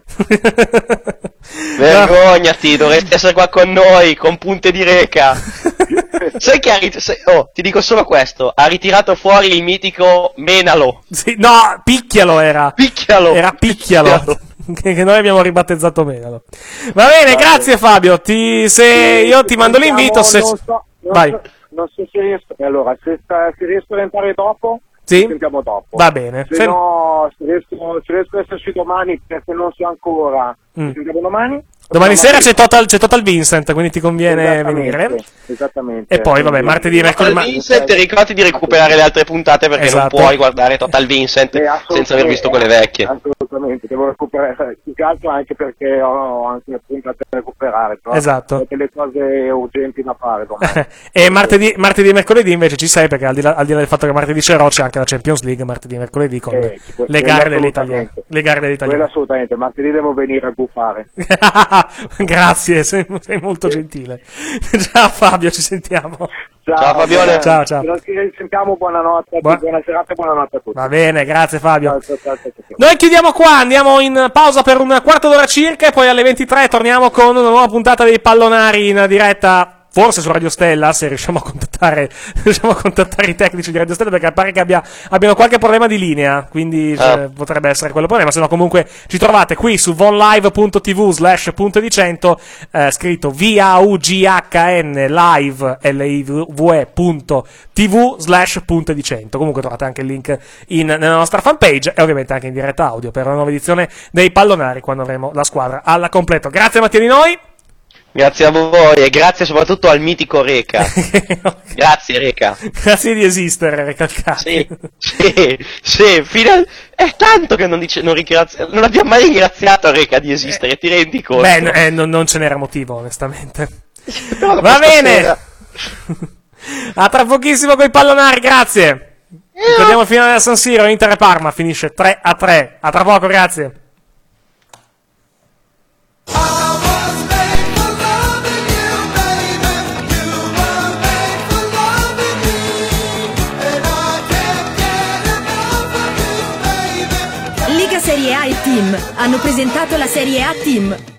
Vergognati, dovresti essere qua con noi, con Punte di Reca. Sai che ti dico solo questo, ha ritirato fuori il mitico Menalo. Sì, no, Picchialo era. Era Picchialo. Che noi abbiamo ribattezzato Menalo. Va bene, grazie Fabio. Io ti mando l'invito. Vai. Non so se riesco. Allora, se riesco a entrare dopo, Sì? Ci sentiamo dopo. Va bene. Se no, se riesco a esserci domani, perché non so ancora, ci sentiamo domani? Domani sera c'è Total Vincent, quindi ti conviene venire. Esattamente. E poi, vabbè, martedì e mercoledì. Total Vincent, ricordati di recuperare le altre puntate perché non puoi guardare Total Vincent senza aver visto quelle vecchie. Assolutamente, devo recuperare, più che altro anche perché ho anche le puntate da recuperare. Esatto. Ho delle cose urgenti da fare domani. E martedì e mercoledì invece ci sei, perché al di là del fatto che martedì c'è anche la Champions League, martedì e mercoledì con le gare degli italiani. Quello assolutamente, martedì devo venire a buffare. Grazie, sei molto gentile. Ciao Fabio, ci sentiamo. Ciao Fabione. Ciao. Ci sentiamo, buonanotte, buona serata e buonanotte a tutti. Va bene, grazie Fabio. Ciao. Noi chiudiamo qua, andiamo in pausa per un quarto d'ora circa e poi alle 23 torniamo con una nuova puntata dei Pallonari in diretta. Forse su Radio Stella, se riusciamo a contattare i tecnici di Radio Stella, perché pare che abbiano qualche problema di linea, quindi potrebbe essere quello problema, se no comunque ci trovate qui su vonlive.tv/punto scritto VAUGHN live live.tv/punto. Comunque trovate anche il link nella nostra fanpage e ovviamente anche in diretta audio per una nuova edizione dei Pallonari quando avremo la squadra alla completo. Grazie Mattia di noi. Grazie a voi e grazie soprattutto al mitico Reca. Grazie Reca. Grazie di esistere, Recalcati. Sì, è tanto che non abbiamo mai ringraziato Reca di esistere, ti rendi conto? Beh, non ce n'era motivo, onestamente. Va bene. A tra pochissimo con i Pallonari, grazie. Vediamo il finale del San Siro, Inter e Parma finisce 3-3. A tra poco, grazie. Serie A e Team hanno presentato la Serie A Team.